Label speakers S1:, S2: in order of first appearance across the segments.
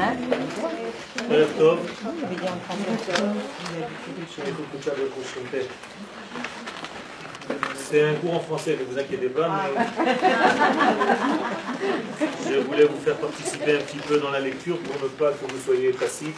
S1: ערב טוב. C'est un cours en français, ne vous inquiétez pas, mais je voulais vous faire participer un petit peu dans la lecture pour ne pas que vous soyez passifs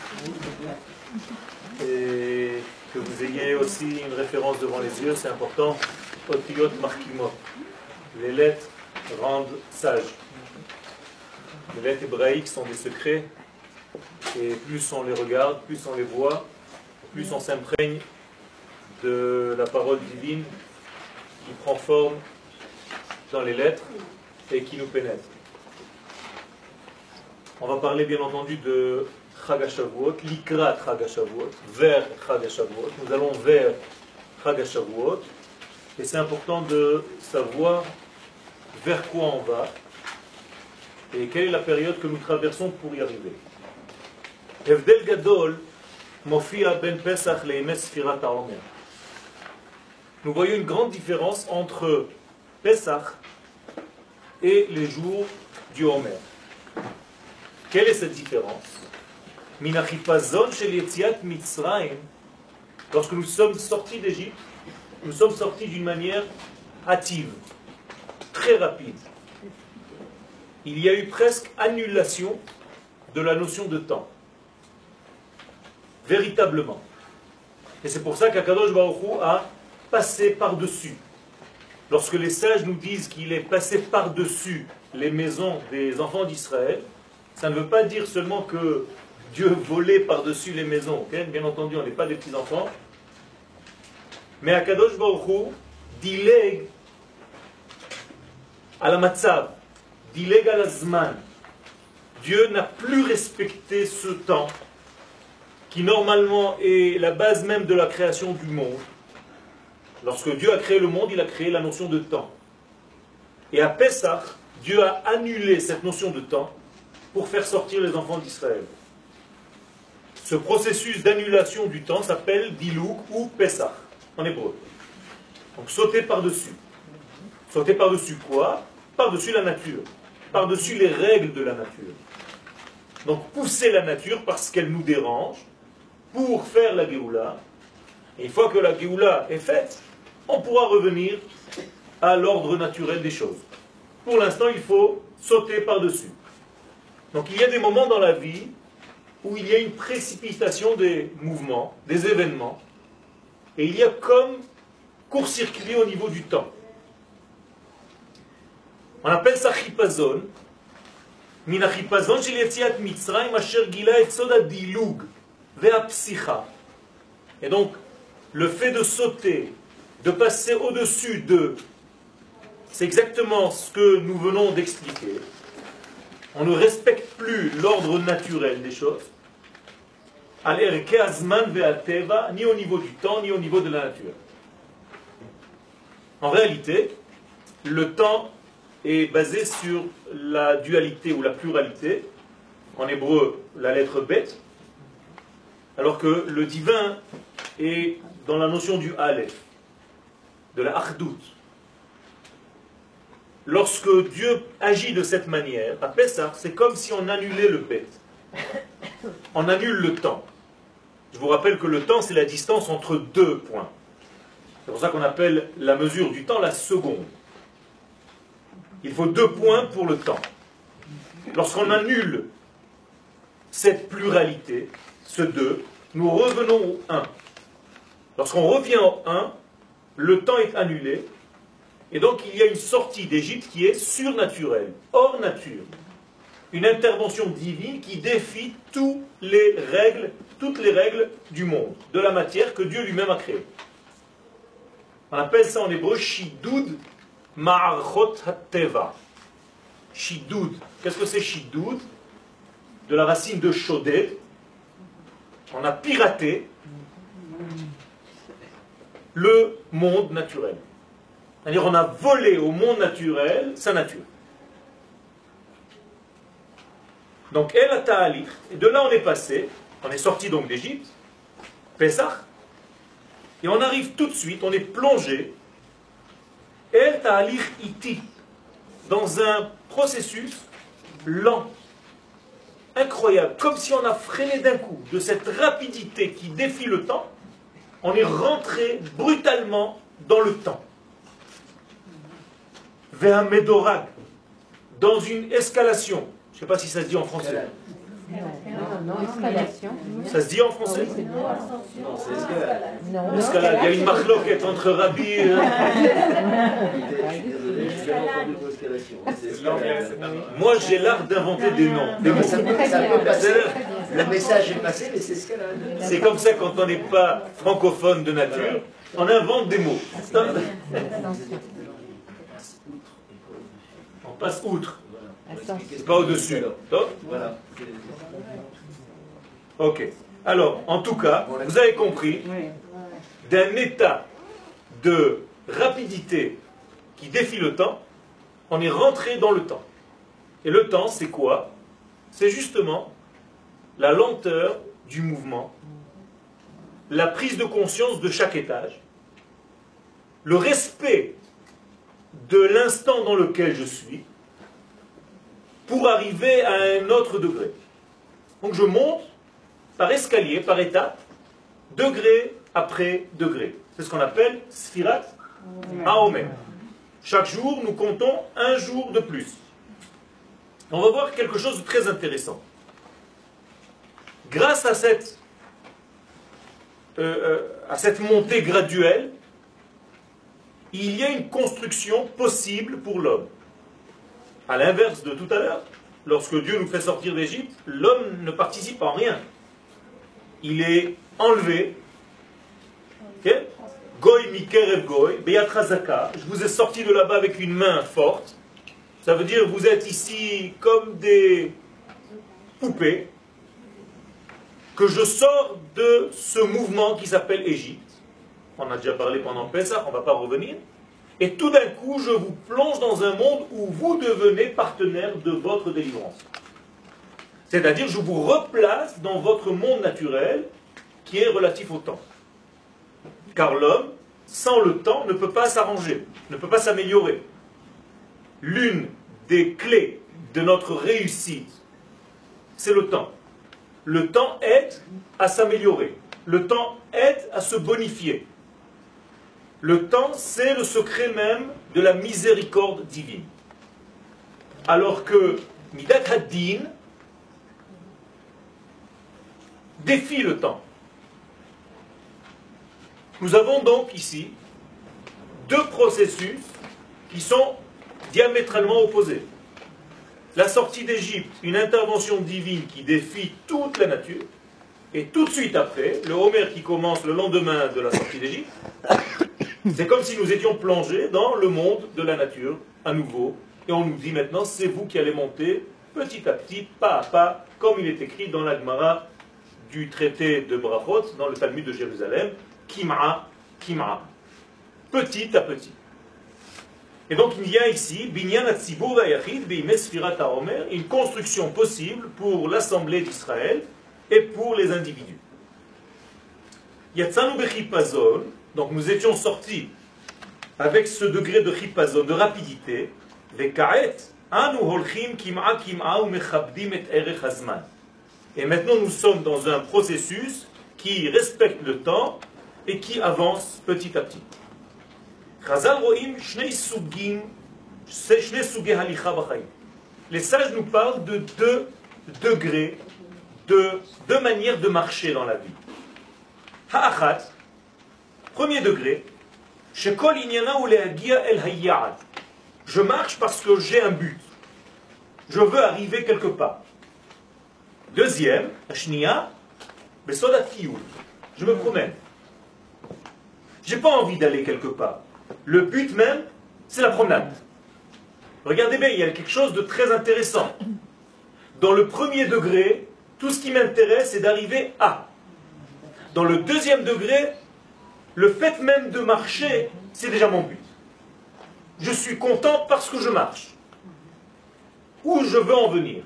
S1: et que vous ayez aussi une référence devant les yeux, c'est important. Otiyot markimot. Les lettres rendent sages. Les lettres hébraïques sont des secrets et plus on les regarde, plus on les voit, plus on s'imprègne de la parole divine qui prend forme dans les lettres et qui nous pénètre. On va parler bien entendu de Chag HaShavuot, l'Ikrat Chag HaShavuot, vers Chag HaShavuot. Nous allons vers Chag HaShavuot et c'est important de savoir vers quoi on va et quelle est la période que nous traversons pour y arriver. Hevdel Gadol Mofia ben Pesach le'emes Sfirat HaOmer. Nous voyons une grande différence entre Pesach et les jours du Homer. Quelle est cette différence? Minachipazon shel Yetziat Mitzrayim. Lorsque nous sommes sortis d'Égypte, nous sommes sortis d'une manière hâtive, très rapide. Il y a eu presque annulation de la notion de temps. Véritablement. Et c'est pour ça qu'Akadosh Baruch Hu a passé par-dessus. Lorsque les sages nous disent qu'il est passé par-dessus les maisons des enfants d'Israël, ça ne veut pas dire seulement que Dieu volait par-dessus les maisons. Okay? Bien entendu, on n'est pas des petits-enfants. Mais Akadosh Baruch Hu dilègue à la matzav, dilègue à la zman. Dieu n'a plus respecté ce temps qui normalement est la base même de la création du monde. Lorsque Dieu a créé le monde, il a créé la notion de temps. Et à Pessah, Dieu a annulé cette notion de temps pour faire sortir les enfants d'Israël. Ce processus d'annulation du temps s'appelle Dilouk ou Pessah, en hébreu. Donc sauter par-dessus. Sauter par-dessus quoi? Par-dessus la nature. Par-dessus les règles de la nature. Donc pousser la nature parce qu'elle nous dérange pour faire la Géoula. Et une fois que la Géoula est faite, on pourra revenir à l'ordre naturel des choses. Pour l'instant, il faut sauter par-dessus. Donc il y a des moments dans la vie où il y a une précipitation des mouvements, des événements, et il y a comme court-circuit au niveau du temps. On appelle ça chipazon. Mina chipazon shel Yetziat Mitzrayim asher gila et soda dilug ve'apsicha. Et donc, le fait de sauter, de passer au-dessus de, c'est exactement ce que nous venons d'expliquer. On ne respecte plus l'ordre naturel des choses, ni au niveau du temps, ni au niveau de la nature. En réalité, le temps est basé sur la dualité ou la pluralité, en hébreu la lettre bet, alors que le divin est dans la notion du Aleph, de la Achdout. Lorsque Dieu agit de cette manière, à Pessah, c'est comme si on annulait le bet. On annule le temps. Je vous rappelle que le temps, c'est la distance entre deux points. C'est pour ça qu'on appelle la mesure du temps la seconde. Il faut 2 points pour le temps. Lorsqu'on annule cette pluralité, ce 2, nous revenons au 1. Lorsqu'on revient au 1, le temps est annulé, et donc il y a une sortie d'Égypte qui est surnaturelle, hors nature. Une intervention divine qui défie toutes les règles du monde, de la matière que Dieu lui-même a créée. On appelle ça en hébreu Shidoud Ma'archot HaTeva. Shidoud. Qu'est-ce que c'est Shidoud? De la racine de Shoded. On a piraté le monde naturel. C'est-à-dire on a volé au monde naturel sa nature. Donc El Ta'alich, et de là on est passé, on est sorti donc d'Égypte, Pesach, et on arrive tout de suite, on est plongé, El Ta'alich Iti, dans un processus lent, incroyable, comme si on a freiné d'un coup, de cette rapidité qui défie le temps, on est rentré brutalement dans le temps. Vers un médorag, dans une escalation. Je ne sais pas si ça se dit en français.
S2: Non, escalation.
S1: Ça se dit en français?
S3: Non, c'est escalade.
S2: Non,
S1: Escalade. Il y a une marloquette entre Rabbi et...
S3: Désolé, j'ai jamais entendu de escalation. C'est escalade.
S1: Moi, j'ai l'art d'inventer des noms. Des mots.
S3: Ça peut passer. Le message est passé, mais c'est escalade.
S1: C'est comme ça quand on n'est pas francophone de nature, on invente des mots. On passe outre. C'est pas au-dessus.
S3: Voilà.
S1: Ok. Alors, en tout cas, vous avez compris, d'un état de rapidité qui défie le temps, on est rentré dans le temps. Et le temps, c'est quoi? C'est justement la lenteur du mouvement, la prise de conscience de chaque étage, le respect de l'instant dans lequel je suis, pour arriver à un autre degré. Donc je monte par escalier, par étape, degré après degré. C'est ce qu'on appelle Sfirat HaOmer. Chaque jour, nous comptons un jour de plus. On va voir quelque chose de très intéressant. Grâce à cette montée graduelle, il y a une construction possible pour l'homme. À l'inverse de tout à l'heure, lorsque Dieu nous fait sortir d'Égypte, l'homme ne participe en rien. Il est enlevé. Goy mikerev goy, beyat chazaka. Je vous ai sorti de là-bas avec une main forte. Ça veut dire que vous êtes ici comme des poupées. Que je sors de ce mouvement qui s'appelle Égypte. On a déjà parlé pendant Pessah, on ne va pas revenir. Et tout d'un coup, je vous plonge dans un monde où vous devenez partenaire de votre délivrance. C'est-à-dire, je vous replace dans votre monde naturel qui est relatif au temps. Car l'homme, sans le temps, ne peut pas s'arranger, ne peut pas s'améliorer. L'une des clés de notre réussite, c'est le temps. Le temps aide à s'améliorer. Le temps aide à se bonifier. Le temps, c'est le secret même de la miséricorde divine. Alors que Midat Haddin défie le temps. Nous avons donc ici deux processus qui sont diamétralement opposés. La sortie d'Égypte, une intervention divine qui défie toute la nature, et tout de suite après, le Homer qui commence le lendemain de la sortie d'Égypte, c'est comme si nous étions plongés dans le monde de la nature, à nouveau, et on nous dit maintenant, c'est vous qui allez monter petit à petit, pas à pas, comme il est écrit dans la Gemara du traité de Brachot, dans le Talmud de Jérusalem, Kim'a, Kim'a, petit à petit. Et donc il y a ici, Binyan Hatzibur Vayachid, Beimeh Sfirat HaOmer, une construction possible pour l'Assemblée d'Israël et pour les individus. Yatzanu Bechipazon, donc nous étions sortis avec ce degré de chipazon, de rapidité, Vekaet, Anu Holchim Kim'a Kim'a ou Mechabdim et Erech Hazman. Et maintenant nous sommes dans un processus qui respecte le temps et qui avance petit à petit. Les sages nous parlent de deux degrés, de deux manières de marcher dans la vie. Ha'achat, premier degré, shekol inyana ou lehagia el hayyad. Je marche parce que j'ai un but. Je veux arriver quelque part. Deuxième, ashniya, besodat kiyul. Je me promène. J'ai pas envie d'aller quelque part. Le but même, c'est la promenade. Regardez bien, il y a quelque chose de très intéressant. Dans le premier degré, tout ce qui m'intéresse, c'est d'arriver à. Dans le deuxième degré, le fait même de marcher, c'est déjà mon but. Je suis content parce que je marche. Où je veux en venir.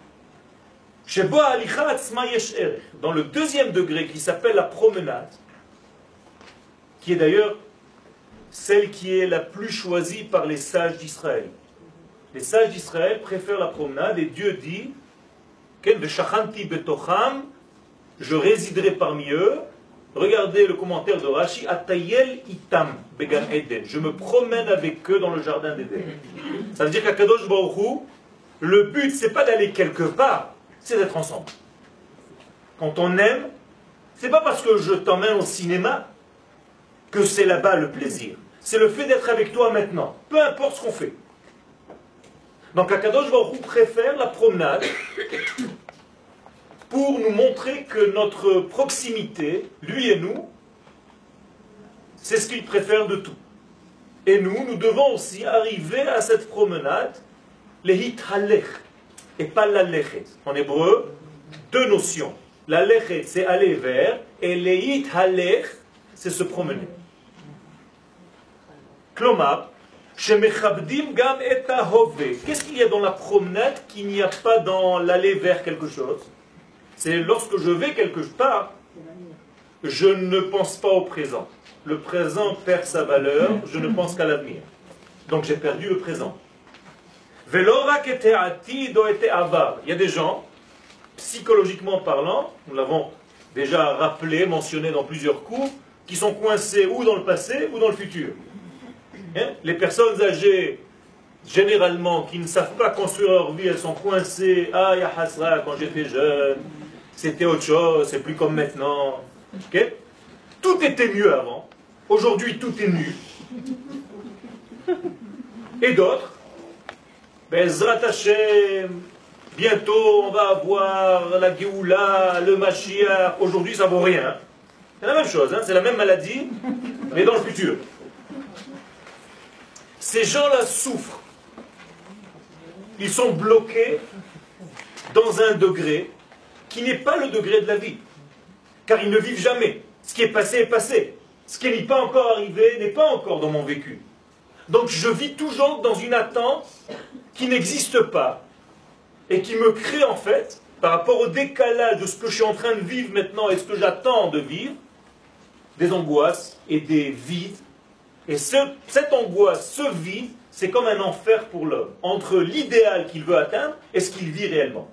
S1: Dans le deuxième degré, qui s'appelle la promenade, qui est d'ailleurs celle qui est la plus choisie par les sages d'Israël. Les sages d'Israël préfèrent la promenade et Dieu dit Veshachanti betocham, je résiderai parmi eux. Regardez le commentaire de Rashi, Atayel itam began Eden. Je me promène avec eux dans le jardin d'Éden. Ça veut dire qu'à Kadosh Baruch Hu, le but, c'est pas d'aller quelque part, c'est d'être ensemble. Quand on aime, c'est pas parce que je t'emmène au cinéma que c'est là-bas le plaisir. C'est le fait d'être avec toi maintenant, peu importe ce qu'on fait. Donc Akadosh Baruch Hu préfère la promenade pour nous montrer que notre proximité, lui et nous, c'est ce qu'il préfère de tout. Et nous devons aussi arriver à cette promenade, lehit halech, et pas la lechet. En hébreu, deux notions. La lechet, c'est aller vers, et lehit halech, c'est se promener. Klomar, shemechabdim gam et ahove. Qu'est-ce qu'il y a dans la promenade qu'il n'y a pas dans l'aller vers quelque chose? C'est lorsque je vais quelque part, je ne pense pas au présent. Le présent perd sa valeur, je ne pense qu'à l'avenir. Donc j'ai perdu le présent. Il y a des gens, psychologiquement parlant, nous l'avons déjà rappelé, mentionné dans plusieurs cours, qui sont coincés ou dans le passé ou dans le futur. Les personnes âgées, généralement, qui ne savent pas construire leur vie, elles sont coincées. Ah, ya hasra, quand j'étais jeune, c'était autre chose, c'est plus comme maintenant. Okay? Tout était mieux avant. Aujourd'hui, tout est nu. Et d'autres, Bezrat Hashem, bientôt on va avoir la Géoula, le Mashiach. Aujourd'hui, ça vaut rien. C'est la même chose, c'est la même maladie, mais dans le futur. Ces gens-là souffrent. Ils sont bloqués dans un degré qui n'est pas le degré de la vie. Car ils ne vivent jamais. Ce qui est passé est passé. Ce qui n'est pas encore arrivé n'est pas encore dans mon vécu. Donc je vis toujours dans une attente qui n'existe pas et qui me crée en fait, par rapport au décalage de ce que je suis en train de vivre maintenant et ce que j'attends de vivre, des angoisses et des vides. Et cette angoisse, ce vide, c'est comme un enfer pour l'homme, entre l'idéal qu'il veut atteindre et ce qu'il vit réellement.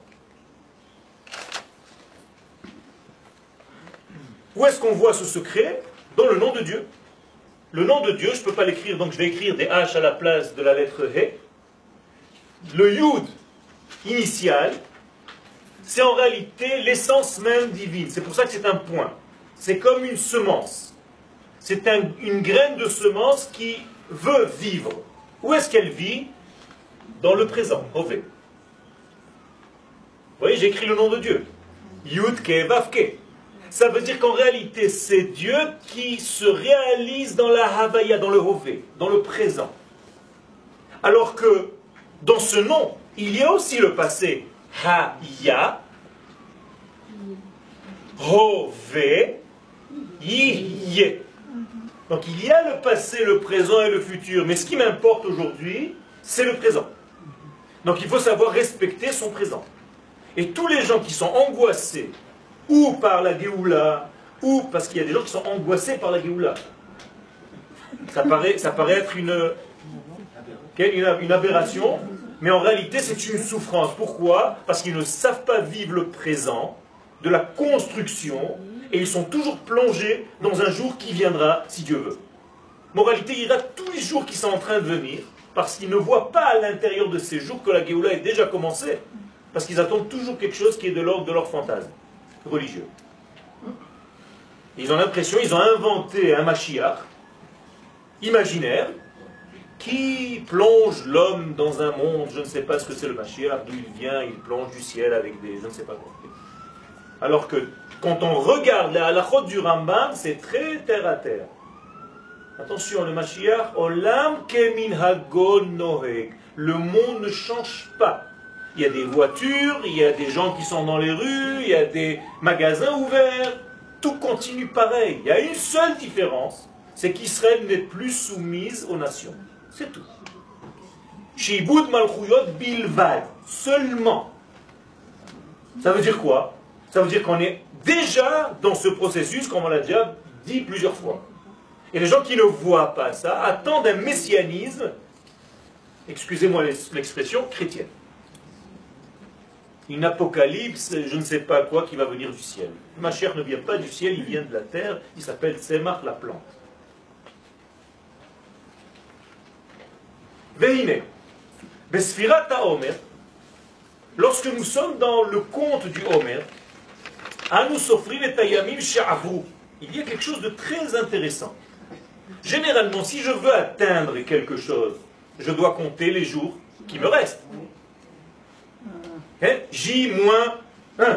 S1: Où est-ce qu'on voit ce secret? Dans le nom de Dieu. Le nom de Dieu, je ne peux pas l'écrire, donc je vais écrire des H à la place de la lettre He. Le Yud initial, c'est en réalité l'essence même divine. C'est pour ça que c'est un point. C'est comme une semence. C'est une graine de semence qui veut vivre. Où est-ce qu'elle vit? Dans le présent, Hové. Vous voyez, j'écris le nom de Dieu. Yud Ke Vav Ke. Ça veut dire qu'en réalité, c'est Dieu qui se réalise dans la Havaya, dans le Hové, dans le présent. Alors que dans ce nom, il y a aussi le passé Ha-Ya, Hové, Yi-Ye. Donc il y a le passé, le présent et le futur. Mais ce qui m'importe aujourd'hui, c'est le présent. Donc il faut savoir respecter son présent. Et tous les gens qui sont angoissés, ou par la Géoula, ou parce qu'il y a des gens qui sont angoissés par la Géoula. Ça paraît être une aberration, mais en réalité c'est une souffrance. Pourquoi? Parce qu'ils ne savent pas vivre le présent, de la construction, et ils sont toujours plongés dans un jour qui viendra, si Dieu veut. Moralité, il y a tous les jours qui sont en train de venir, parce qu'ils ne voient pas à l'intérieur de ces jours que la Géoula est déjà commencée, parce qu'ils attendent toujours quelque chose qui est de l'ordre de leur fantasme religieux. Ils ont l'impression, ils ont inventé un Mashiach imaginaire qui plonge l'homme dans un monde, je ne sais pas ce que c'est le Mashiach, d'où il vient, il plonge du ciel avec des... je ne sais pas quoi. Alors que quand on regarde la halachot du Rambam, c'est très terre à terre. Attention, le Mashiach, Olam keminhago noheg. Le monde ne change pas. Il y a des voitures, il y a des gens qui sont dans les rues, il y a des magasins ouverts. Tout continue pareil. Il y a une seule différence, c'est qu'Israël n'est plus soumise aux nations. C'est tout. Shibud malchuyot bilvad. Seulement. Ça veut dire quoi? Ça veut dire qu'on est déjà dans ce processus, comme on l'a déjà dit plusieurs fois. Et les gens qui ne voient pas ça attendent un messianisme, excusez-moi l'expression, chrétienne. une apocalypse, je ne sais pas quoi, qui va venir du ciel. Mashiach ne vient pas du ciel, il vient de la terre, il s'appelle Tzemach, la plante. Veine, Besfirat HaOmer, lorsque nous sommes dans le conte du Homer, Anu Sofrim et Tayamim She'avru, il y a quelque chose de très intéressant. Généralement, si je veux atteindre quelque chose, je dois compter les jours qui me restent. Hein? J-1,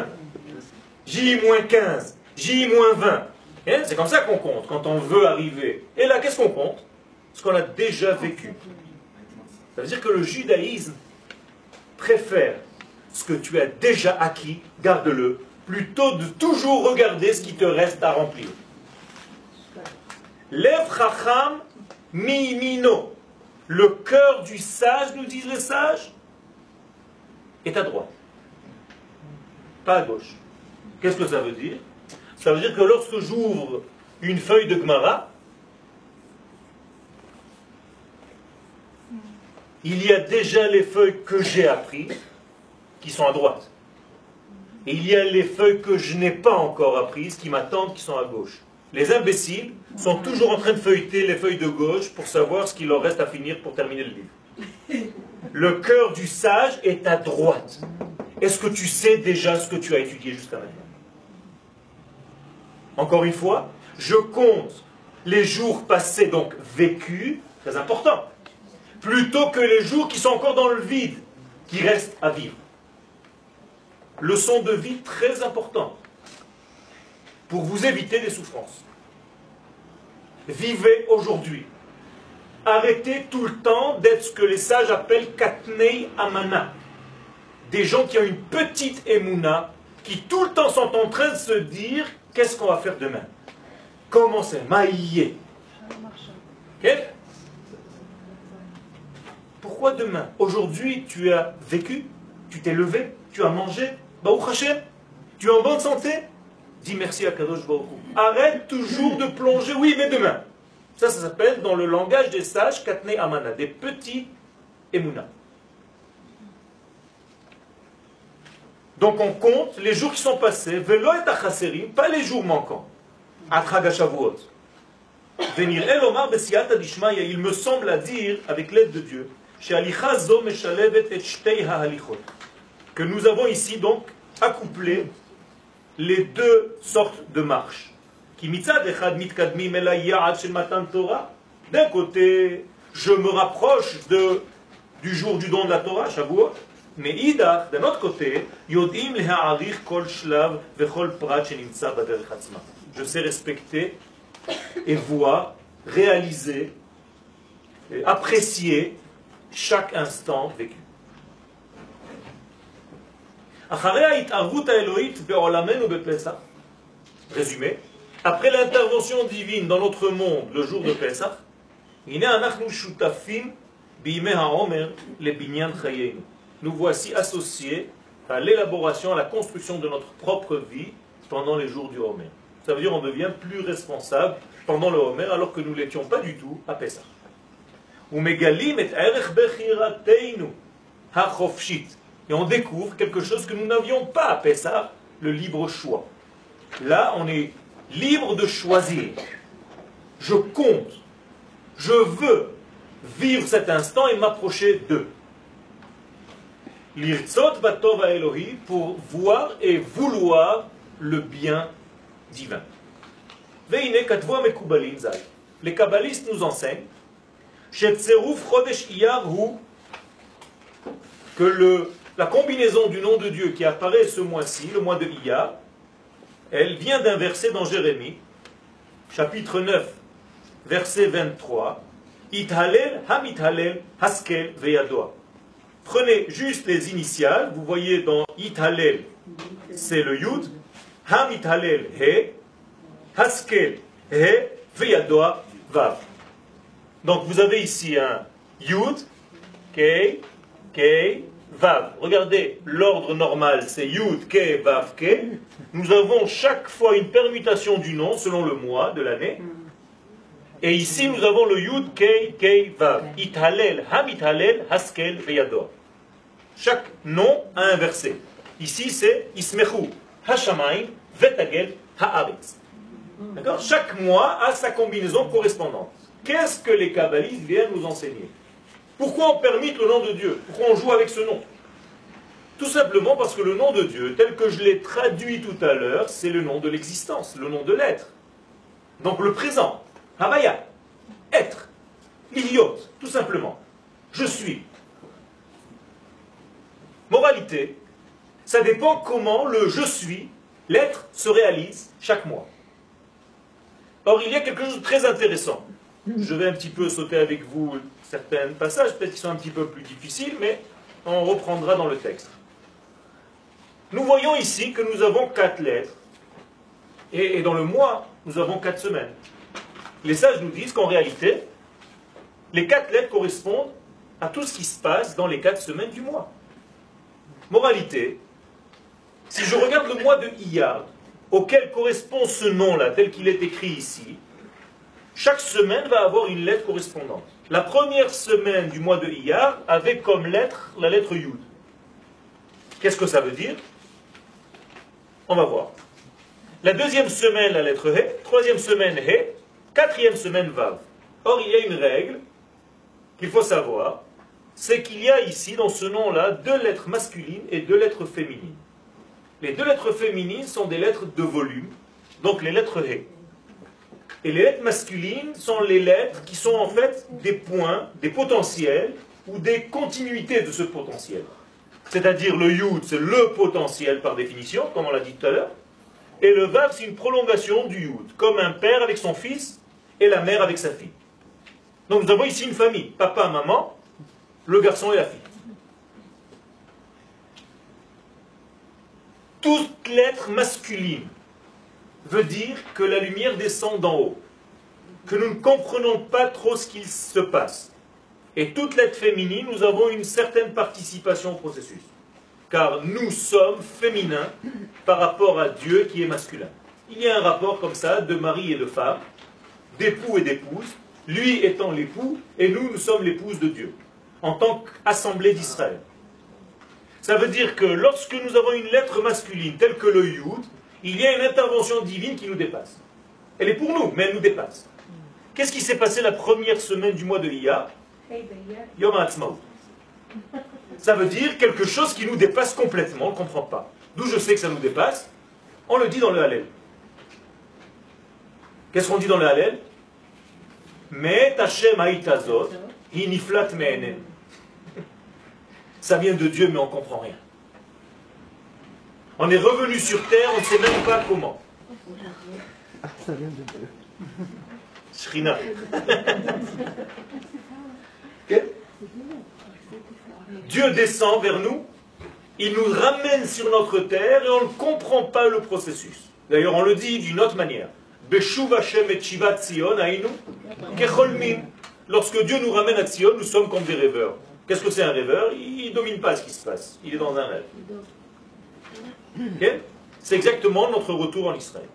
S1: J-15, J-20. Hein? C'est comme ça qu'on compte quand on veut arriver. Et là, qu'est-ce qu'on compte? Ce qu'on a déjà vécu. Ça veut dire que le judaïsme préfère ce que tu as déjà acquis, garde-le, plutôt de toujours regarder ce qui te reste à remplir. Lev chacham mimino. Le cœur du sage, nous disent les sages, est à droite, pas à gauche. Qu'est-ce que ça veut dire? Ça veut dire que lorsque j'ouvre une feuille de Gemara, il y a déjà les feuilles que j'ai apprises, qui sont à droite. Et il y a les feuilles que je n'ai pas encore apprises, qui m'attendent, qui sont à gauche. Les imbéciles sont toujours en train de feuilleter les feuilles de gauche pour savoir ce qu'il leur reste à finir pour terminer le livre. Le cœur du sage est à droite. Est-ce que tu sais déjà ce que tu as étudié jusqu'à maintenant? Encore une fois, je compte les jours passés, donc vécus, très important, plutôt que les jours qui sont encore dans le vide, qui restent à vivre. Leçon de vie très importante pour vous éviter des souffrances. Vivez aujourd'hui. Arrêtez tout le temps d'être ce que les sages appellent Katnei Amana. Des gens qui ont une petite émouna, qui tout le temps sont en train de se dire qu'est-ce qu'on va faire demain? Comment c'est? Maïe. Okay? Pourquoi demain? Aujourd'hui, tu as vécu, tu t'es levé, tu as mangé, Baruch Hashem, tu es en bonne santé? Dis merci à Kadosh Baruch Hu. Arrête toujours de plonger, oui, mais demain. Ça s'appelle dans le langage des sages Katnei Amana, des petits Emouna. Donc on compte les jours qui sont passés, Velo et Achaserim, pas les jours manquants. Atragashavuot. Venir El Omar Besiata Dishmaya, il me semble à dire, avec l'aide de Dieu, que nous avons ici donc accouplé les deux sortes de marches. D'un côté, je me rapproche du jour du don de la Torah, Shavuot, mais d'un autre côté, je sais respecter et voir, réaliser, et apprécier chaque instant vécu. Résumé, après l'intervention divine dans notre monde le jour de Pesach, nous voici associés à l'élaboration, à la construction de notre propre vie pendant les jours du Homer. Ça veut dire qu'on devient plus responsable pendant le Homer alors que nous ne l'étions pas du tout à Pesach. Et on découvre quelque chose que nous n'avions pas à Pesach, le libre choix. Là, on est libre de choisir. Je compte. Je veux vivre cet instant et m'approcher d'eux. L'irtzot batov Elohi, pour voir et vouloir le bien divin. Veine katvo mekubalin zal. Les kabbalistes nous enseignent que la combinaison du nom de Dieu qui apparaît ce mois-ci, le mois de Iyar, elle vient d'un verset dans Jérémie, chapitre 9, verset 23, Ithalel hamithalel haskel veyadoa. Prenez juste les initiales, vous voyez dans Ithalel, c'est le Yud, hamithalel he, haskel he, veyadoa vav. Donc vous avez ici un Yud, Kei, Kei, Vav. Regardez, l'ordre normal c'est Yud, Kei, Vav, Kei. Nous avons chaque fois une permutation du nom selon le mois de l'année. Et ici nous avons le Yud, Kei, Kei, Vav. Ithalel, Hamithalel, Haskel, Veyadoa. Chaque nom a un verset. Ici, c'est Ismechu Hashamayim Vetagel Haaretz. D'accord? Chaque mois a sa combinaison correspondante. Qu'est-ce que les kabbalistes viennent nous enseigner? Pourquoi on permite le nom de Dieu? Pourquoi on joue avec ce nom? Tout simplement parce que le nom de Dieu, tel que je l'ai traduit tout à l'heure, c'est le nom de l'existence, le nom de l'être. Donc le présent, Havaya, être, Iliot, tout simplement. Je suis. Moralité, ça dépend comment le je suis, l'être, se réalise chaque mois. Or, il y a quelque chose de très intéressant. Je vais un petit peu sauter avec vous certains passages, peut-être qu'ils sont un petit peu plus difficiles, mais on reprendra dans le texte. Nous voyons ici que nous avons 4 lettres, et dans le mois, nous avons 4 semaines. Les sages nous disent qu'en réalité, les 4 lettres correspondent à tout ce qui se passe dans les 4 semaines du mois. Moralité, si je regarde le mois de Iyar, auquel correspond ce nom-là, tel qu'il est écrit ici, chaque semaine va avoir une lettre correspondante. La première semaine du mois de Iyar avait comme lettre la lettre Yud. Qu'est-ce que ça veut dire? On va voir. La deuxième semaine, la lettre He. Troisième semaine, He. Quatrième semaine, Vav. Or, il y a une règle qu'il faut savoir, c'est qu'il y a ici, dans ce nom-là, 2 lettres masculines et 2 lettres féminines. Les 2 lettres féminines sont des lettres de volume, donc les lettres He. Et les lettres masculines sont les lettres qui sont en fait des points, des potentiels, ou des continuités de ce potentiel. C'est-à-dire le Yud, c'est le potentiel par définition, comme on l'a dit tout à l'heure, et le Vav, c'est une prolongation du Yud, comme un père avec son fils et la mère avec sa fille. Donc nous avons ici une famille, papa, maman, le garçon et la fille. Toute lettre masculine veut dire que la lumière descend d'en haut, que nous ne comprenons pas trop ce qu'il se passe. Et toute lettre féminine, nous avons une certaine participation au processus. Car nous sommes féminins par rapport à Dieu qui est masculin. Il y a un rapport comme ça de mari et de femme, d'époux et d'épouse, lui étant l'époux, et nous, nous sommes l'épouse de Dieu, en tant qu'assemblée d'Israël. Ça veut dire que lorsque nous avons une lettre masculine telle que le Yud, il y a une intervention divine qui nous dépasse. Elle est pour nous, mais elle nous dépasse. Qu'est-ce qui s'est passé la première semaine du mois de Iyar? Yom HaAtzmaut. Ça veut dire quelque chose qui nous dépasse complètement, on ne comprend pas. D'où je sais que ça nous dépasse? On le dit dans le Hallel. Qu'est-ce qu'on dit dans le Hallel? Mais Hashem ha'itazot, hi niflat me'enem. Ça vient de Dieu, mais on ne comprend rien. On est revenu sur terre, on ne sait même pas comment.
S3: Ça vient de Dieu.
S1: Shrina. Dieu descend vers nous, il nous ramène sur notre terre et on ne comprend pas le processus. D'ailleurs, on le dit d'une autre manière. Beshuv Hashem et Shivat Zion, Aïnou, Kecholmin. Lorsque Dieu nous ramène à Zion, nous sommes comme des rêveurs. Qu'est-ce que c'est un rêveur? Il ne domine pas ce qui se passe. Il est dans un rêve. Okay? C'est exactement notre retour en Israël.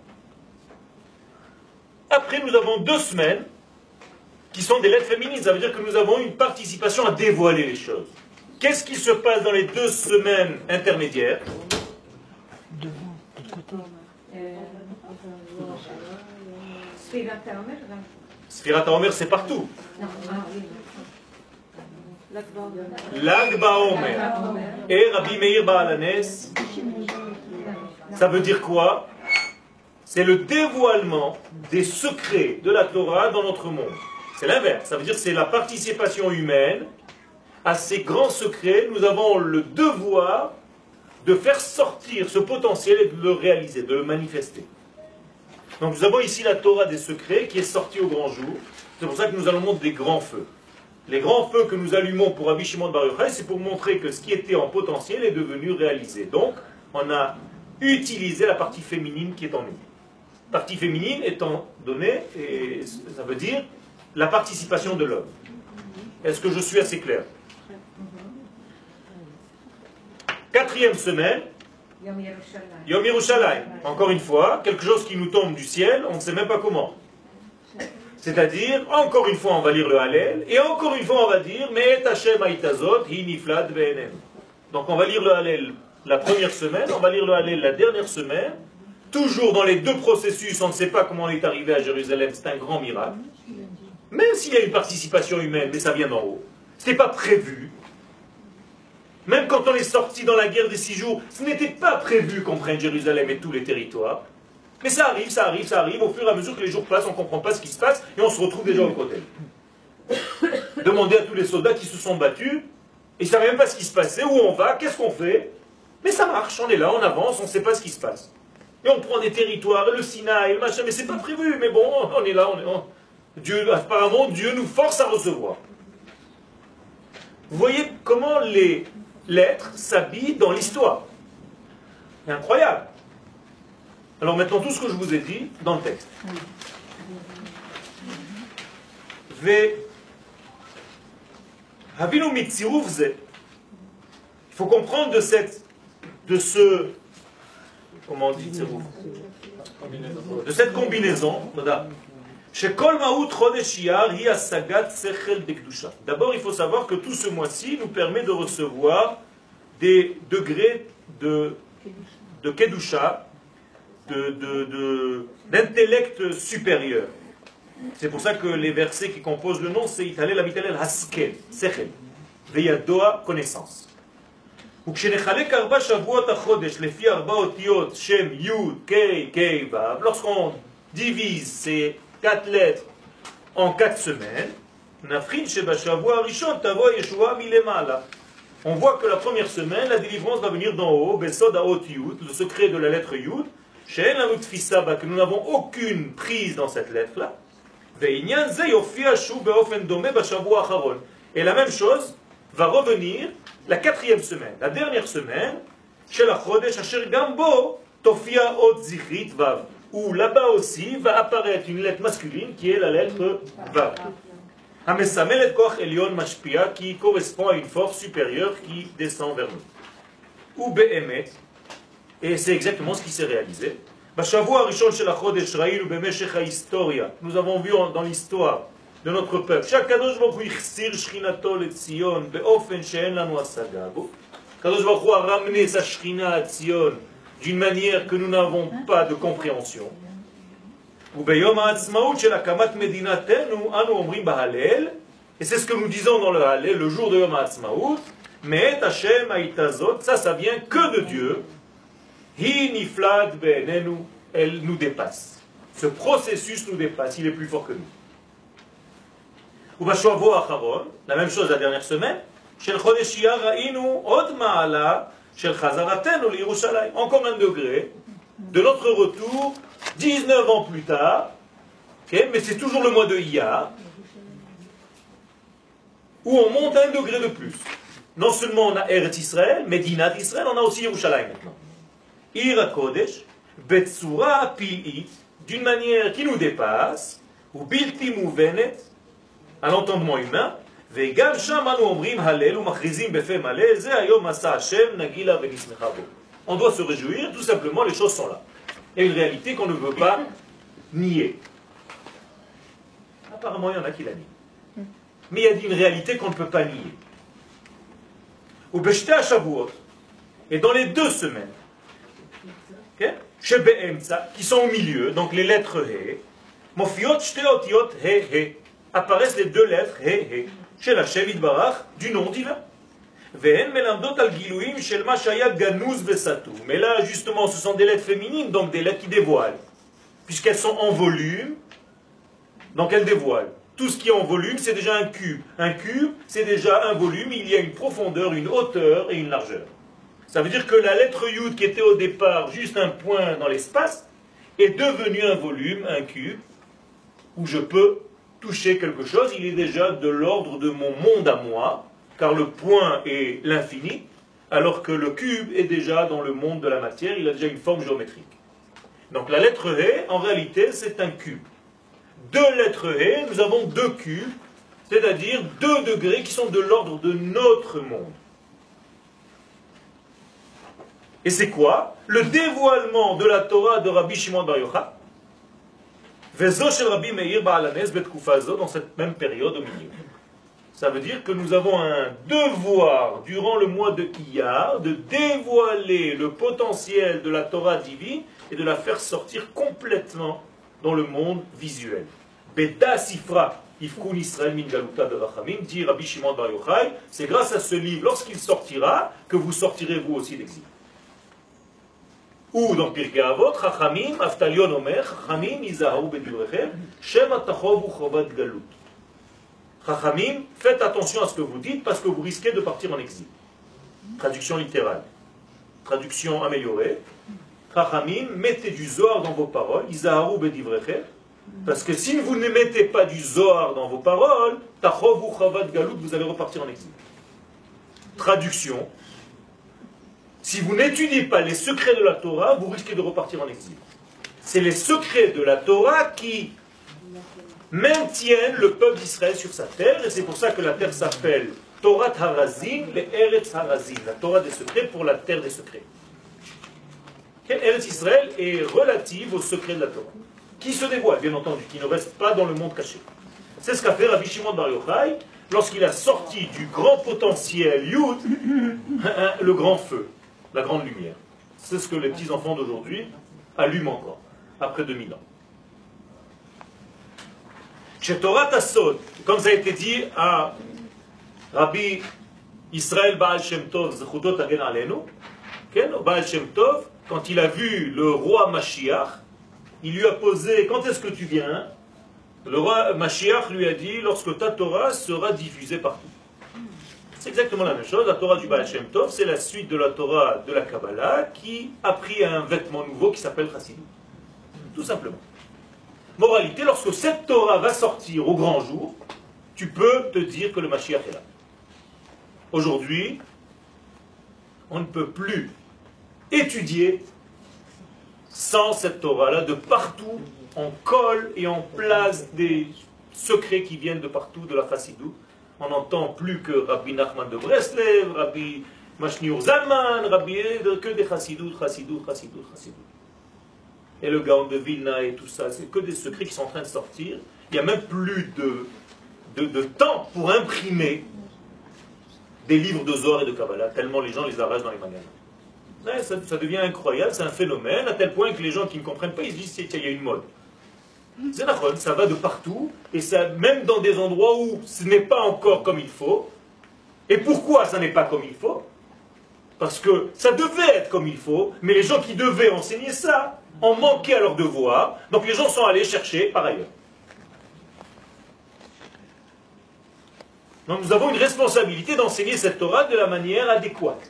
S1: Après, nous avons 2 semaines qui sont des lettres féminines. Ça veut dire que nous avons une participation à dévoiler les choses. Qu'est-ce qui se passe dans les 2 semaines intermédiaires? Sfirat HaOmer, c'est partout. Lag BaOmer et Rabbi Meir Baal HaNes, ça veut dire quoi? C'est le dévoilement des secrets de la Torah dans notre monde. C'est l'inverse, ça veut dire que c'est la participation humaine à ces grands secrets. Nous avons le devoir de faire sortir ce potentiel et de le réaliser, de le manifester. Donc nous avons ici la Torah des secrets qui est sortie au grand jour. C'est pour ça que nous allumons des grands feux. Les grands feux que nous allumons pour Rabbi Shimon Bar Yochai, c'est pour montrer que ce qui était en potentiel est devenu réalisé. Donc, on a utilisé la partie féminine qui est en nous. La partie féminine étant donnée, et ça veut dire la participation de l'homme. Est-ce que je suis assez clair? 4e semaine, Yom Yerushalayim. Encore une fois, quelque chose qui nous tombe du ciel, on ne sait même pas comment. C'est-à-dire, encore une fois, on va lire le Hallel, et encore une fois, on va dire, Mais Hashem ha'itazot hi niflat ve'enem. Donc on va lire le Hallel la première semaine, on va lire le Hallel la dernière semaine. Toujours dans les deux processus, on ne sait pas comment on est arrivé à Jérusalem, c'est un grand miracle. Même s'il y a une participation humaine, mais ça vient d'en haut. Ce n'était pas prévu. Même quand on est sorti dans la guerre des 6 jours, ce n'était pas prévu qu'on prenne Jérusalem et tous les territoires. Mais ça arrive, ça arrive, ça arrive. Au fur et à mesure que les jours passent, on ne comprend pas ce qui se passe et on se retrouve déjà au côté. Demandez à tous les soldats qui se sont battus, ils ne savaient même pas ce qui se passait, où on va, qu'est-ce qu'on fait. Mais ça marche, on est là, on avance, on ne sait pas ce qui se passe. Et on prend des territoires, et le Sinaï, le machin, mais c'est pas prévu, mais bon, on est là, Dieu, apparemment, Dieu nous force à recevoir. Vous voyez comment les lettres s'habillent dans l'histoire. C'est incroyable. Alors maintenant, tout ce que je vous ai dit dans le texte. Il faut comprendre de ce, comment on dit, de cette combinaison. D'abord, il faut savoir que tout ce mois-ci nous permet de recevoir des degrés de Kedusha, d'intellect supérieur. C'est pour ça que les versets qui composent le nom, c'est Italel, Amitalel, Haskel, Sechel, Veyadoa, connaissance. Lorsqu'on divise ces 4 lettres en 4 semaines, on voit que la première semaine, la délivrance va venir d'en haut, le secret de la lettre Yud, que nous n'avons aucune prise dans cette lettre-là. Et la même chose va revenir la 4e semaine, la dernière semaine, où là-bas aussi va apparaître une lettre masculine qui est la lettre Vav. Qui correspond à une force supérieure qui descend vers nous. Ou Be'emet, et c'est exactement ce qui s'est réalisé. Nous avons vu dans l'histoire de notre peuple, Kadosh Baruch Hu a ramené sa Shrina à Tzion d'une manière que nous n'avons pas de compréhension. Et c'est ce que nous disons dans le Hallel, le jour de Yom HaAtzmaut, mais Hashem Haïtazot, ça vient que de Dieu. Hi niflad be'enenu, elle nous dépasse. Ce processus nous dépasse, il est plus fort que nous. Ubashuavo acharon, la même chose la dernière semaine, shel chodesh iyar ra'inu od ma'ala shel chazaratenu liYerushalayim. Encore un degré de notre retour 19 ans plus tard, okay, mais c'est toujours le mois de Iyar, où on monte un degré de plus. Non seulement on a Eretz Israël, Medinat Israël, on a aussi Yerushalayim maintenant. Ira Kodesh, Betsura Pil'it, d'une manière qui nous dépasse, ou Bilti Mouvenet, à l'entendement humain, Vegam Sham Anu Omrim Halel ou Machrizim Befe Maleh, Ze Hayom Asa Hashem Nagila Venismecha Bo. On doit se réjouir, tout simplement, les choses sont là. Il y a une réalité qu'on ne veut pas nier. Apparemment, il y en a qui la nient. Mais il y a une réalité qu'on ne peut pas nier. Ou Beshte Shavuot, et dans les 2 semaines, chez Be'emtsa, qui sont au milieu, donc les lettres He, Mofiot Shte Otiot He He, apparaissent les 2 lettres He He, chez la Shev Barach, du nom divin. Ve'en melamdot al giluim shel ma shaya ganuz vesatou. Mais là, justement, ce sont des lettres féminines, donc des lettres qui dévoilent. Puisqu'elles sont en volume, donc elles dévoilent. Tout ce qui est en volume, c'est déjà un cube. Un cube, c'est déjà un volume, il y a une profondeur, une hauteur et une largeur. Ça veut dire que la lettre Yud, qui était au départ juste un point dans l'espace, est devenue un volume, un cube, où je peux toucher quelque chose. Il est déjà de l'ordre de mon monde à moi, car le point est l'infini, alors que le cube est déjà dans le monde de la matière, il a déjà une forme géométrique. Donc la lettre He, en réalité, c'est un cube. 2 lettres He, nous avons 2 cubes, c'est-à-dire 2 degrés qui sont de l'ordre de notre monde. Et c'est quoi? Le dévoilement de la Torah de Rabbi Shimon Bar Yochai, Vezo shel Rabbi Meir Ba'al Hanes betkufa zo, dans cette même période au milieu. Ça veut dire que nous avons un devoir, durant le mois de Iyar, de dévoiler le potentiel de la Torah divine et de la faire sortir complètement dans le monde visuel. Beda Sifra, Ifkun Israël min Galuta de Rachamim, dit Rabbi Shimon Bar Yochai, c'est grâce à ce livre, lorsqu'il sortira, que vous sortirez vous aussi d'exil. Ou dans Pirkei Avot, Chachamim, Aftalion Omer, Chachamim, Izaharu Bedivrechem, Shem Atachov Uchovat Galut. Chachamim, faites attention à ce que vous dites parce que vous risquez de partir en exil. Traduction littérale. Traduction améliorée. Chachamim, mettez du Zohar dans vos paroles, Izaharu Bedivrechem, parce que si vous ne mettez pas du Zohar dans vos paroles, Tachov Uchovat Galut, vous allez repartir en exil. Traduction. Si vous n'étudiez pas les secrets de la Torah, vous risquez de repartir en exil. C'est les secrets de la Torah qui maintiennent le peuple d'Israël sur sa terre, et c'est pour ça que la terre s'appelle Torah Harazim, le Eretz Harazim, la Torah des secrets pour la terre des secrets. Eretz Israël est relative aux secrets de la Torah, qui se dévoilent, bien entendu, qui ne restent pas dans le monde caché. C'est ce qu'a fait Rabbi Shimon Bar Yochai lorsqu'il a sorti du grand potentiel Yud le grand feu. La grande lumière. C'est ce que les petits-enfants d'aujourd'hui allument encore, après 2000 ans. Chez Torah Tassod, comme ça a été dit à Rabbi Israël Baal Shem Tov, Zechudot Hagen Aleinu, Baal Shem Tov, quand il a vu le roi Mashiach, il lui a posé, quand est-ce que tu viens? Le roi Mashiach lui a dit, lorsque ta Torah sera diffusée partout. C'est exactement la même chose. La Torah du Baal Shem Tov, c'est la suite de la Torah de la Kabbalah qui a pris un vêtement nouveau qui s'appelle Chassidut. Tout simplement. Moralité, lorsque cette Torah va sortir au grand jour, tu peux te dire que le Mashiach est là. Aujourd'hui, on ne peut plus étudier sans cette Torah-là. De partout, on colle et on place des secrets qui viennent de partout, de la Chassidut. On n'entend plus que Rabbi Nachman de Breslev, Rabbi Mashniur Zalman, que des Chassidut. Et le Gaon de Vilna et tout ça, c'est que des secrets qui sont en train de sortir. Il n'y a même plus de temps pour imprimer des livres de Zohar et de Kabbalah, tellement les gens les arrachent dans les magasins. Ça devient incroyable, c'est un phénomène, à tel point que les gens qui ne comprennent pas, ils se disent qu'il y a une mode. C'est d'accord, ça va de partout, et ça, même dans des endroits où ce n'est pas encore comme il faut. Et pourquoi ça n'est pas comme il faut? Parce que ça devait être comme il faut, mais les gens qui devaient enseigner ça ont manqué à leur devoir, donc les gens sont allés chercher par ailleurs. Donc nous avons une responsabilité d'enseigner cette Torah de la manière adéquate.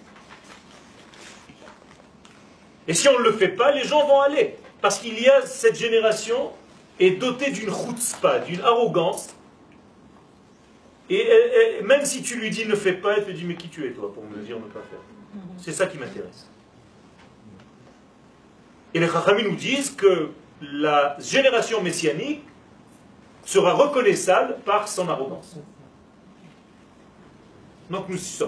S1: Et si on ne le fait pas, les gens vont aller. Parce qu'il y a cette génération est dotée d'une chutzpah, d'une arrogance. Et même si tu lui dis ne fais pas, elle te dit mais qui tu es toi pour me dire ne pas faire? C'est ça qui m'intéresse. Et les Chachamim nous disent que la génération messianique sera reconnaissable par son arrogance. Donc nous y sommes.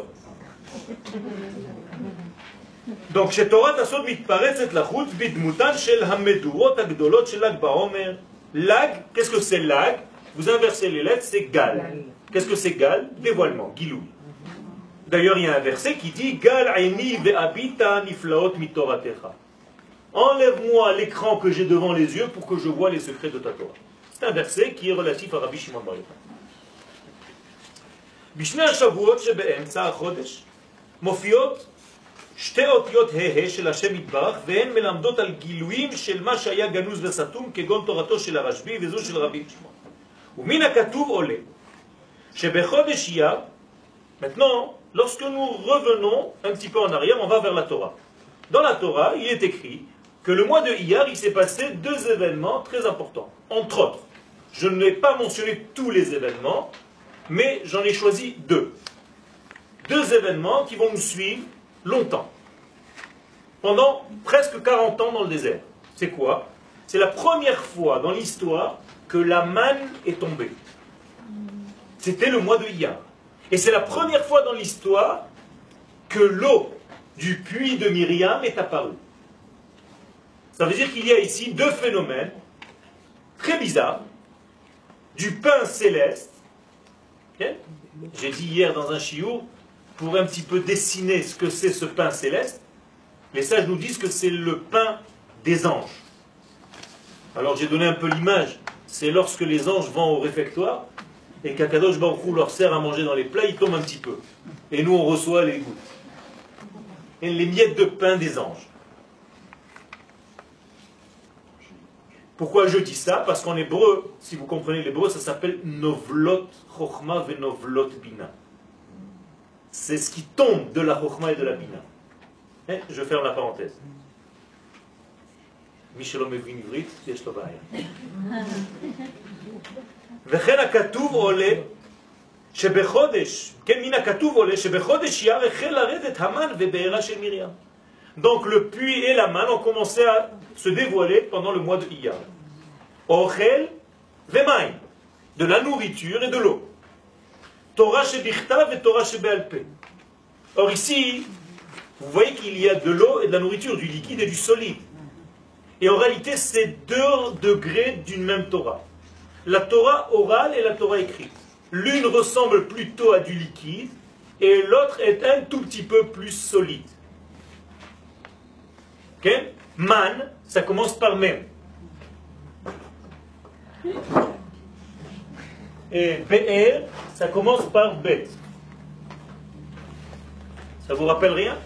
S1: Donc chez Torah Tassod mitparetzet lachutz bidmutan shel hamedurot agdolot shel Lag Baomer. Lag, qu'est-ce que c'est lag? Vous inversez les lettres, c'est gal. Qu'est-ce que c'est gal? Dévoilement, gilou. D'ailleurs, il y a un verset qui dit Gal aini ve'abita niflaot mitoratecha. Enlève-moi l'écran que j'ai devant les yeux pour que je vois les secrets de ta Torah. C'est un verset qui est relatif à Rabbi Shimon Bar Yochai. בשני השבועות שבאמצע החודש מופיעות שתי אותיות ה' של השם יתברך והן מלמדות על גילויים של מה שהיה גנוז וסתום כגון תורתו של הרשב"י וזו של רבי שמעון. ומן הכתוב עולה שבחודש אייר, maintenant lorsque nous revenons un petit peu en arrière, on va vers la Torah. Dans la Torah, il est écrit que le mois de Iyar, il s'est passé deux événements très importants. Entre autres, je ne vais pas mentionner tous les événements, mais j'en ai choisi deux. Deux événements qui vont nous suivre longtemps. Pendant presque 40 ans dans le désert. C'est quoi? C'est la première fois dans l'histoire que la manne est tombée. C'était le mois de Iyar. Et c'est la première fois dans l'histoire que l'eau du puits de Myriam est apparue. Ça veut dire qu'il y a ici deux phénomènes très bizarres. Du pain céleste Okay? J'ai dit hier dans un chiour, pour un petit peu dessiner ce que c'est ce pain céleste, les sages nous disent que c'est le pain des anges. Alors j'ai donné un peu l'image, c'est lorsque les anges vont au réfectoire et qu'Akadosh Baruch Hu leur sert à manger dans les plats, ils tombent un petit peu. Et nous on reçoit les gouttes. Et les miettes de pain des anges. Pourquoi je dis ça? Parce qu'en hébreu, si vous comprenez l'hébreu, ça s'appelle Novlot Chochma ve Novlot Bina. C'est ce qui tombe de la Chochma et de la Bina. Et je ferme la parenthèse. Michelom Evin Ivrit, yesh lo ba'aya. וכן הכתוב עולה שבחודש, כן מן הכתוב עולה שבחודש אייר החל לרדת המן ובעירה של מרים. Donc le puits et la manne ont commencé à se dévoiler pendant le mois de Iyar. Ochel vemaim, de la nourriture et de l'eau. Torah shebichtav et Torah shebe'al peh. Or ici, vous voyez qu'il y a de l'eau et de la nourriture, du liquide et du solide. Et en réalité, c'est 2 degrés d'une même Torah. La Torah orale et la Torah écrite. L'une ressemble plutôt à du liquide et l'autre est un tout petit peu plus solide. Okay? Man, ça commence par même. Et Be'er, ça commence par Bet. Ça vous rappelle rien?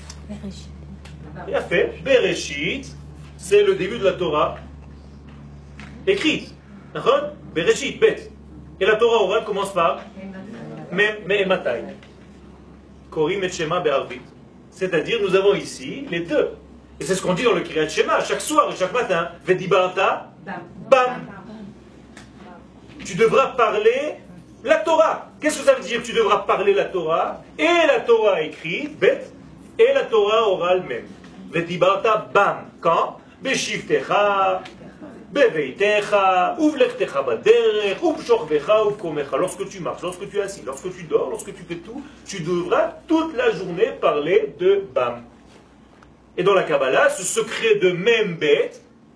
S1: Bien fait. Bereshit, c'est le début de la Torah écrite. Bereshit, Bet. Et la Torah orale commence par Me'ematai. Korim et Shema be'arvit. C'est-à-dire, nous avons ici les deux. Et c'est ce qu'on dit dans le Kriyat Shema, chaque soir et chaque matin. Vedibarta, bam. Tu devras parler la Torah. Qu'est-ce que ça veut dire? Tu devras parler la Torah, et la Torah écrite, bet, et la Torah orale même. Vedibarta, bam. Quand? Beshivtecha, beveitecha, uvlechtecha baderech, uvshorvecha, uvkomecha. Lorsque tu marches, lorsque tu es assis, lorsque tu dors, lorsque tu fais tout, tu devras toute la journée parler de bam. Et dans la Kabbalah, ce secret de Membet,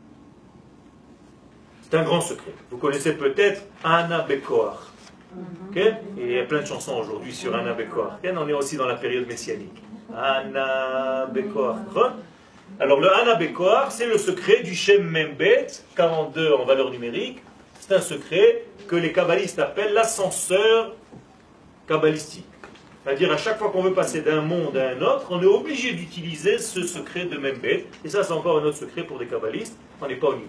S1: c'est un grand secret. Vous connaissez peut-être Anna Bekoach. Okay? Et il y a plein de chansons aujourd'hui sur Anna Bekoach. Okay? On est aussi dans la période messianique. Anna Bekoach. Alors le Anna Bekoach, c'est le secret du Shem Membet, 42 en valeur numérique. C'est un secret que les kabbalistes appellent l'ascenseur kabbalistique. C'est-à-dire, à chaque fois qu'on veut passer d'un monde à un autre, on est obligé d'utiliser ce secret de Membet. Et ça, c'est encore un autre secret pour des kabbalistes. On n'est pas au niveau.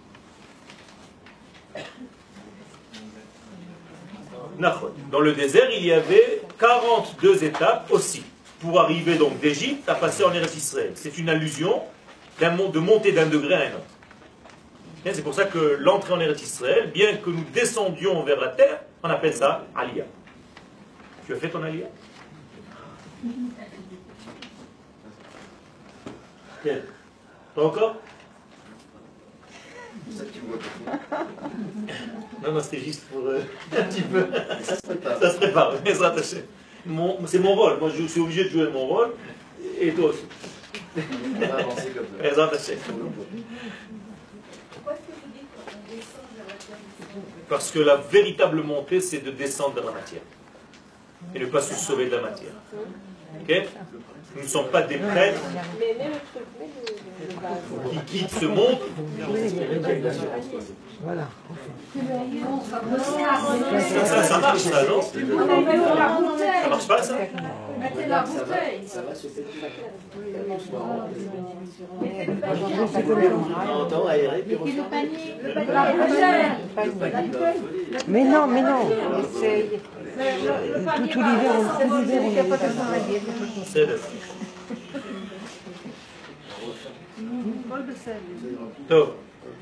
S1: Dans le désert, il y avait 42 étapes aussi, pour arriver donc d'Égypte à passer en Eretz Israël. C'est une allusion de monter d'un degré à un autre. C'est pour ça que l'entrée en Eretz Israël, bien que nous descendions vers la terre, on appelle ça Aliyah. Tu as fait ton Aliyah? Bien. Pas encore? Non, c'était juste pour un petit peu.
S3: Ça se prépare.
S1: Ça se prépare, mais ça attaché. C'est mon rôle. Moi, je suis obligé de jouer mon rôle. Et toi aussi.
S3: On va avancer comme ça.
S1: Mais attaché.
S4: Pourquoi est-ce que vous dites qu'on descend vers la terre?
S1: Parce que la véritable montée, c'est de descendre dans la matière. Et ne pas se sauver de la matière. Ok? Nous ne sommes pas des prêtres
S2: Mais le truc,
S1: qui quittent ce monde.
S5: Voilà.
S1: Ça marche, ça, non? Ça marche pas, ça?
S4: Mettez la bouteille.
S3: Ça va se faire.
S2: on
S3: On entend aérer, puis on
S2: le
S3: refait.
S2: panier.
S4: La bouteille.
S3: Le panier va voler.
S5: Mais non, mais non.
S4: Le
S5: Tout l'hiver, on est.
S1: C'est le. Donc,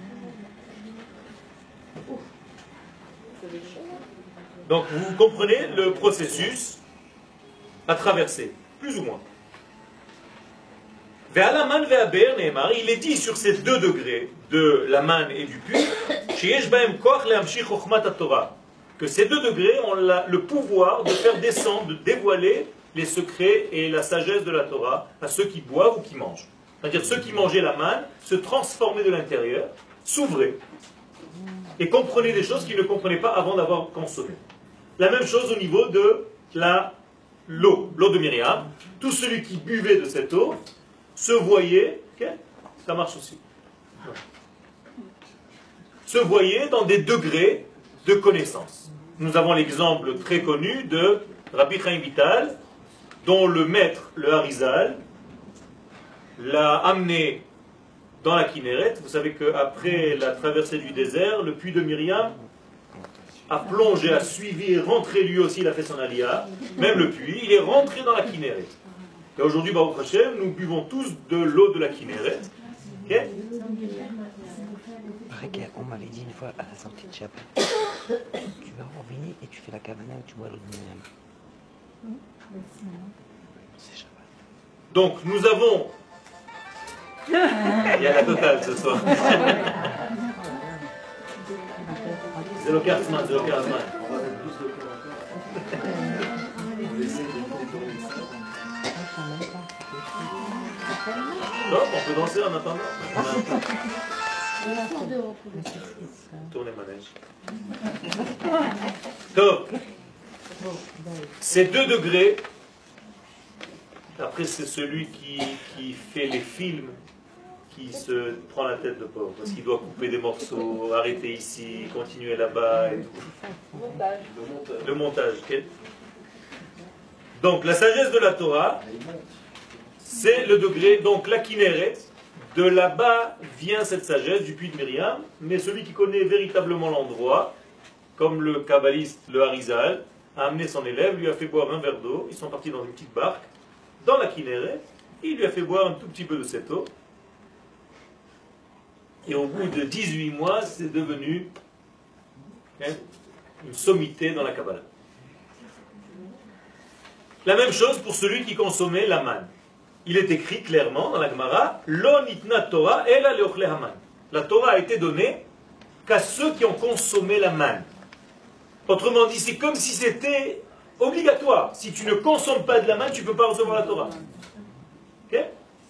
S1: donc vous comprenez le processus à traverser, plus ou moins. Ve'alaman ve'aber ne'emar, il est dit sur ces 2 degrés de la manne et du puits, sheyesh bahem koach le'amshich chokhmat haTorah, que ces 2 degrés ont le pouvoir de faire descendre, de dévoiler les secrets et la sagesse de la Torah à ceux qui boivent ou qui mangent. C'est-à-dire ceux qui mangeaient la manne se transformaient de l'intérieur, s'ouvraient et comprenaient des choses qu'ils ne comprenaient pas avant d'avoir consommé. La même chose au niveau de l'eau de Myriam. Tout celui qui buvait de cette eau se voyait, ok, ça marche aussi, se voyait dans des degrés de connaissance. Nous avons l'exemple très connu de Rabbi Chaim Vital, dont le maître, le Harizal, l'a amené dans la Kinneret. Vous savez qu'après la traversée du désert, le puits de Myriam a plongé, a suivi, est rentré lui aussi, il a fait son aliyah, même le puits, il est rentré dans la Kinneret. Et aujourd'hui, Baruch Hashem, nous buvons tous de l'eau de la Kinneret. Okay?
S5: On m'avait dit une fois à la sortie de Shabbat, tu vas revenir et tu fais la kavana et tu bois l'eau de Myriam. C'est Shabbat.
S1: Donc, nous avons... Il y a la totale ce soir. C'est le Karzman, c'est le Karzman. Non, on peut danser en attendant. Tournez manège. Donc, ces 2 degrés, après c'est celui qui fait les films, qui se prend la tête de pauvre, parce qu'il doit couper des morceaux, arrêter ici, continuer là-bas, et tout. Le montage, ok. Donc la sagesse de la Torah, c'est le degré, donc la Kinneret, de là-bas vient cette sagesse du puits de Myriam, mais celui qui connaît véritablement l'endroit, comme le kabbaliste, le Harizal, a amené son élève, lui a fait boire un verre d'eau, ils sont partis dans une petite barque, dans la Kinneret, il lui a fait boire un tout petit peu de cette eau, et au bout de 18 mois, c'est devenu une sommité dans la Kabbalah. La même chose pour celui qui consommait la manne. Il est écrit clairement dans la Gemara, Lo nitna Torah ela leochle haman. La Torah a été donnée qu'à ceux qui ont consommé la manne. Autrement dit, c'est comme si c'était obligatoire. Si tu ne consommes pas de la manne, tu ne peux pas recevoir la Torah. Okay?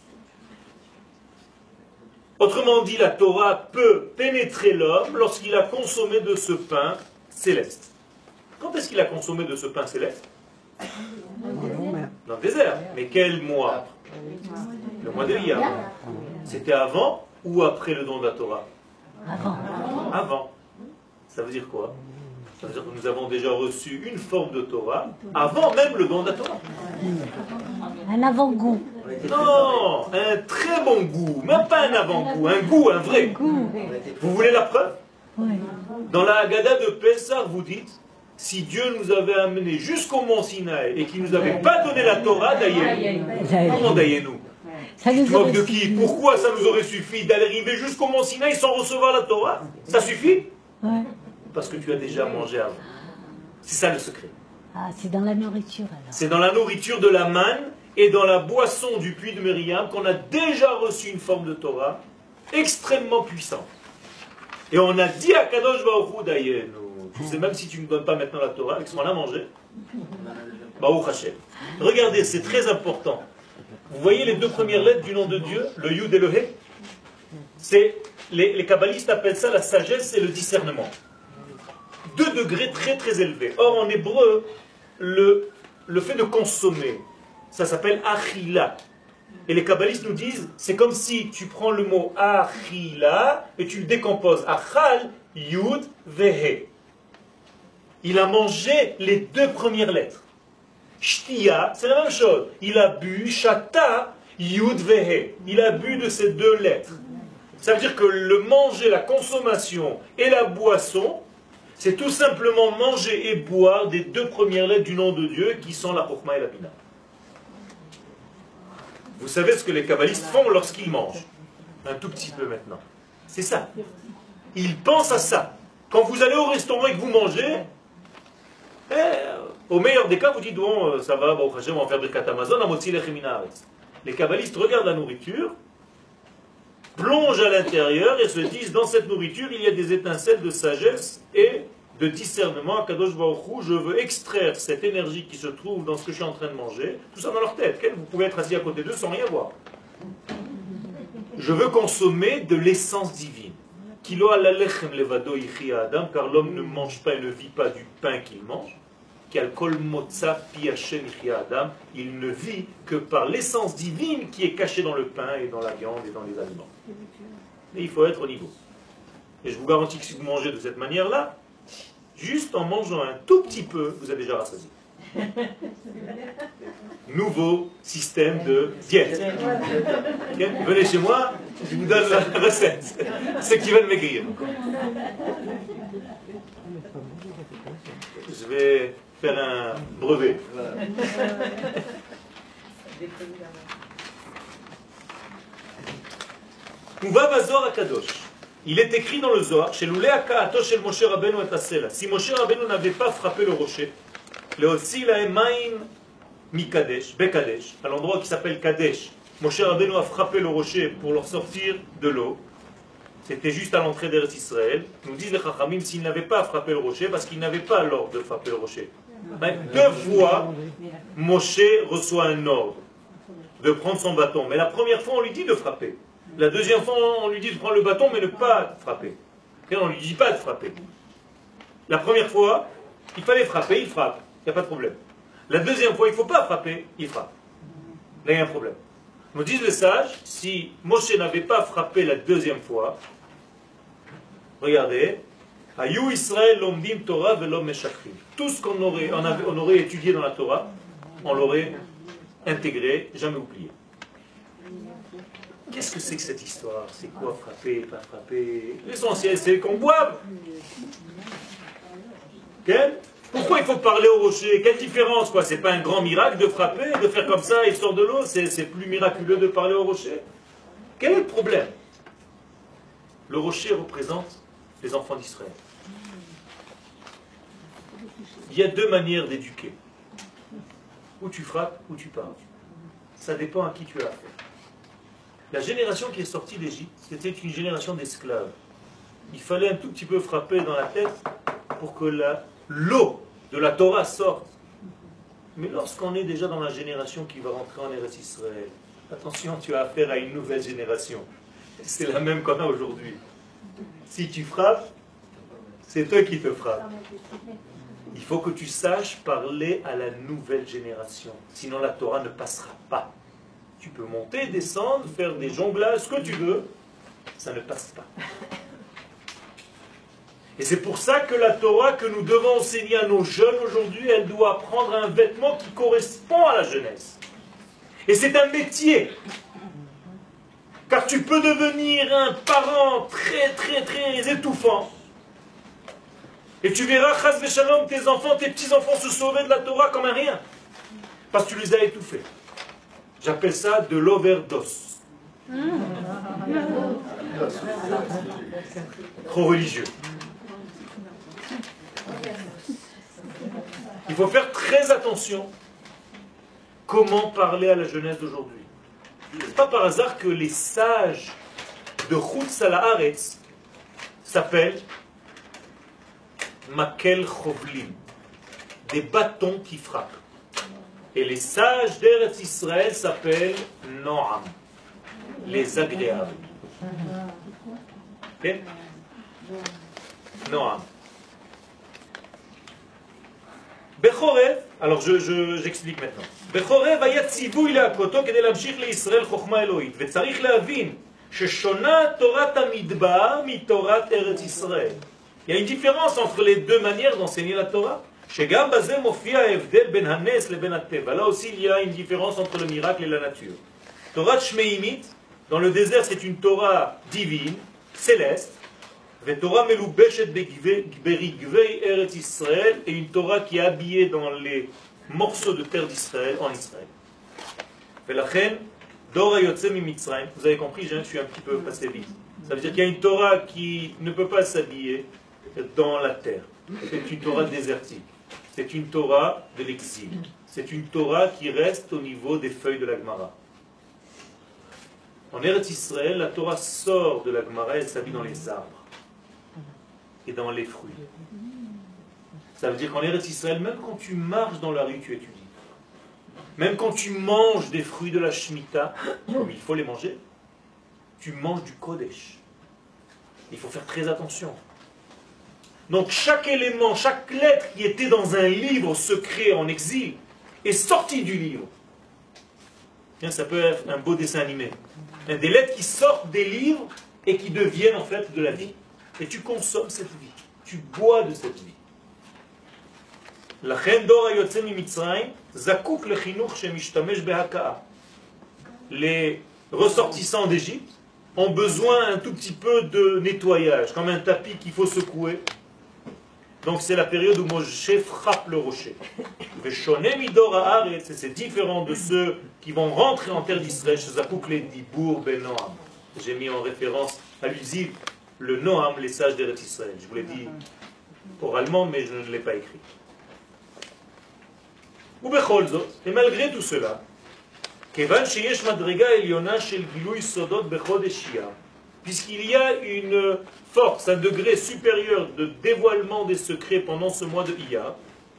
S1: Autrement dit, la Torah peut pénétrer l'homme lorsqu'il a consommé de ce pain céleste. Quand est-ce qu'il a consommé de ce pain céleste? Dans le désert. Mais quel mois? Le mois de Iyar. C'était avant ou après le don de la Torah? Avant. Ça veut dire quoi? Ça veut dire que nous avons déjà reçu une forme de Torah avant même le don de la Torah.
S6: Un avant-goût.
S1: Non, un très bon goût, même pas un avant-goût, un goût, un vrai goût. Vous voulez la preuve? Dans la Haggadah de Pessah, vous dites, si Dieu nous avait amenés jusqu'au mont Sinaï et qu'il ne nous avait pas donné la Torah, daillez-nous. Comment daillez-nous? Tu te moques de qui? Pourquoi ça nous aurait suffi d'arriver jusqu'au mont Sinaï sans recevoir la Torah? Ça suffit? Parce que tu as déjà mangé avant. C'est ça le secret.
S6: Ah, c'est dans la nourriture alors.
S1: C'est dans la nourriture de la manne et dans la boisson du puits de Myriam qu'on a déjà reçu une forme de Torah extrêmement puissante. Et on a dit à Kadosh Baruch Hu Dayenu, tu sais, même si tu ne me donnes pas maintenant la Torah, avec ce qu'on a mangé, Baruch Hashem. Regardez, c'est très important. Vous voyez les 2 premières lettres du nom de Dieu, le Yud et le He? Les kabbalistes appellent ça la sagesse et le discernement. 2 degrés très très élevés. Or en hébreu, le fait de consommer, ça s'appelle achila. Et les kabbalistes nous disent, c'est comme si tu prends le mot achila et tu le décomposes. Achal, yud, vehe. Il a mangé les 2 premières lettres. Shtia, c'est la même chose. Il a bu, shata, yud, vehe. Il a bu de ces 2 lettres. Ça veut dire que le manger, la consommation et la boisson, c'est tout simplement manger et boire des 2 premières lettres du nom de Dieu qui sont la Chokhmah et la Bina. Vous savez ce que les kabbalistes font lorsqu'ils mangent? Un tout petit peu maintenant. C'est ça. Ils pensent à ça. Quand vous allez au restaurant et que vous mangez, au meilleur des cas, vous dites, bon, ça va, Baruch Hashem, on va faire Birkat Hamazon, Amotzi Lechem Min Haaretz. Les kabbalistes regardent la nourriture, plongent à l'intérieur et se disent, dans cette nourriture, il y a des étincelles de sagesse et de discernement. Kadosh Baruch Hu, je veux extraire cette énergie qui se trouve dans ce que je suis en train de manger, tout ça dans leur tête. Vous pouvez être assis à côté d'eux sans rien voir. Je veux consommer de l'essence divine. Kilo alallechem levado yichia adam, car l'homme ne mange pas et ne vit pas du pain qu'il mange. il ne vit que par l'essence divine qui est cachée dans le pain et dans la viande et dans les aliments. Mais il faut être au niveau. Et je vous garantis que si vous mangez de cette manière-là, juste en mangeant un tout petit peu, vous avez déjà rassasié. Nouveau système de diète. Venez chez moi, je vous donne la recette. Ceux qui veulent maigrir. Je vais faire un brevet. Il est écrit dans le Zohar, chez Moshe Rabbeinu et Asela. Si Moshe Rabbeinu n'avait pas frappé le rocher, Bekadesh, à l'endroit qui s'appelle Kadesh, Moshe Rabbeinu a frappé le rocher pour leur sortir de l'eau. C'était juste à l'entrée d'Eretz Israël. Nous disent les Chachamim, s'il n'avait pas frappé le rocher, parce qu'il n'avait pas l'ordre de frapper le rocher. Deux fois, Moshe reçoit un ordre de prendre son bâton. Mais la première fois, on lui dit de frapper. La deuxième fois, on lui dit de prendre le bâton, mais ne pas frapper. Et on ne lui dit pas de frapper. La première fois, il fallait frapper, il frappe. Il n'y a pas de problème. La deuxième fois, il ne faut pas frapper, il frappe. Là, il y a un problème. Nous disent les sages, si Moshe n'avait pas frappé la deuxième fois, regardez, Ayu Israël lomdim Torah velom meshachrim. Tout ce qu'on aurait étudié dans la Torah, on l'aurait intégré, jamais oublié. Qu'est-ce que c'est que cette histoire? C'est quoi frapper, pas frapper? L'essentiel, c'est qu'on boive. Okay? Pourquoi il faut parler au rocher? Quelle différence, quoi? C'est pas un grand miracle de frapper, de faire comme ça, il sort de l'eau? C'est plus miraculeux de parler au rocher? Quel est le problème? Le rocher représente les enfants d'Israël. Il y a deux manières d'éduquer. Ou tu frappes, ou tu parles. Ça dépend à qui tu as affaire. La génération qui est sortie d'Égypte, c'était une génération d'esclaves. Il fallait un tout petit peu frapper dans la tête pour que l'eau de la Torah sorte. Mais lorsqu'on est déjà dans la génération qui va rentrer en Eretz Israël, attention, tu as affaire à une nouvelle génération. C'est la même qu'on a aujourd'hui. Si tu frappes, c'est toi qui te frappes. Il faut que tu saches parler à la nouvelle génération. Sinon la Torah ne passera pas. Tu peux monter, descendre, faire des jonglages, ce que tu veux, ça ne passe pas. Et c'est pour ça que la Torah que nous devons enseigner à nos jeunes aujourd'hui, elle doit prendre un vêtement qui correspond à la jeunesse. Et c'est un métier. Car tu peux devenir un parent très étouffant. Et tu verras, chas v'shalom, tes enfants, tes petits-enfants se sauver de la Torah comme un rien. Parce que tu les as étouffés. J'appelle ça de l'overdose. Trop religieux. Il faut faire très attention comment parler à la jeunesse d'aujourd'hui. Ce n'est pas par hasard que les sages de Chutz Haaretz s'appellent Makel Chovlim, des bâtons qui frappent. Et les sages d'Eretz Israël s'appellent Noam, les agréables. Okay? Noam. Bechorev, alors j'explique maintenant. Bechorev היה ציווי להכותו כדי להמשיך לישראל חוכמה אלוהית, וצריך להבין ששונה תורת המדבר מתורת ארץ ישראל. Il y a une différence entre les deux manières d'enseigner la Torah. שגם בזה מופיע ההבדל בין הנס לבין הטבע. Là aussi il y a une différence entre le miracle et la nature. Torah shmeimit, dans le désert c'est une Torah divine, céleste. Torah melubeshet berigvei Eretz Israël, et une Torah qui est habillée dans les morceaux de terre d'Israël en Israël. Velachen dor hayotze mimitzrayim. Vous avez compris, je suis un petit peu passé vite. Ça veut dire qu'il y a une Torah qui ne peut pas s'habiller dans la terre. C'est une Torah désertique. C'est une Torah de l'exil. C'est une Torah qui reste au niveau des feuilles de la Gemara. En Eretz Israël, la Torah sort de la Gemara, elle s'habille dans les arbres et dans les fruits. Ça veut dire qu'en Eretz Israël, même quand tu marches dans la rue, tu étudies. Même quand tu manges des fruits de la Shemitah, comme il faut les manger, tu manges du Kodesh. Il faut faire très attention. Donc chaque élément, chaque lettre qui était dans un livre secret en exil est sortie du livre. Bien, ça peut être un beau dessin animé. Des lettres qui sortent des livres et qui deviennent en fait de la vie. Et tu consommes cette vie. Tu bois de cette vie. Les ressortissants d'Égypte ont besoin un tout petit peu de nettoyage, comme un tapis qu'il faut secouer. Donc c'est la période où Moshe frappe le rocher. C'est différent de ceux qui vont rentrer en terre d'Israël. J'ai mis en référence allusive le Noam, les sages d'Eretz Israël. Je vous l'ai dit oralement, mais je ne l'ai pas écrit. Et malgré tout cela, puisqu'il y a une force, un degré supérieur de dévoilement des secrets pendant ce mois de Iyar,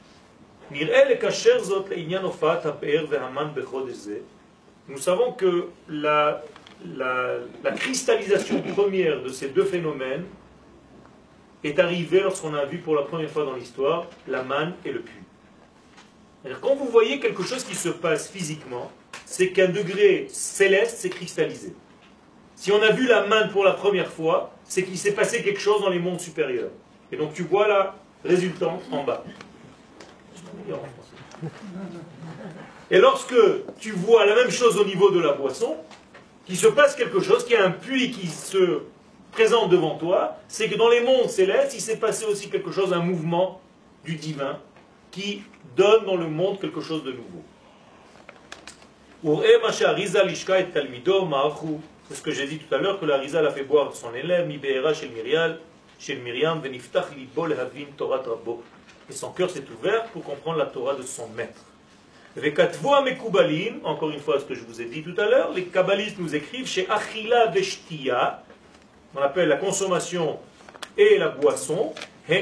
S1: nous savons que la cristallisation première de ces deux phénomènes est arrivée lorsqu'on a vu pour la première fois dans l'histoire la manne et le puits. Quand vous voyez quelque chose qui se passe physiquement, c'est qu'un degré céleste s'est cristallisé. Si on a vu la manne pour la première fois, c'est qu'il s'est passé quelque chose dans les mondes supérieurs. Et donc tu vois la résultante en bas. Et lorsque tu vois la même chose au niveau de la boisson, qu'il se passe quelque chose, qu'il y a un puits qui se présente devant toi, c'est que dans les mondes célestes, il s'est passé aussi quelque chose, un mouvement du divin qui donne dans le monde quelque chose de nouveau. C'est ce que j'ai dit tout à l'heure, que la Risa l'a fait boire son élève, et son cœur s'est ouvert pour comprendre la Torah de son maître. Encore une fois ce que je vous ai dit tout à l'heure, les kabbalistes nous écrivent chez Achila Veshtia, on appelle la consommation et la boisson,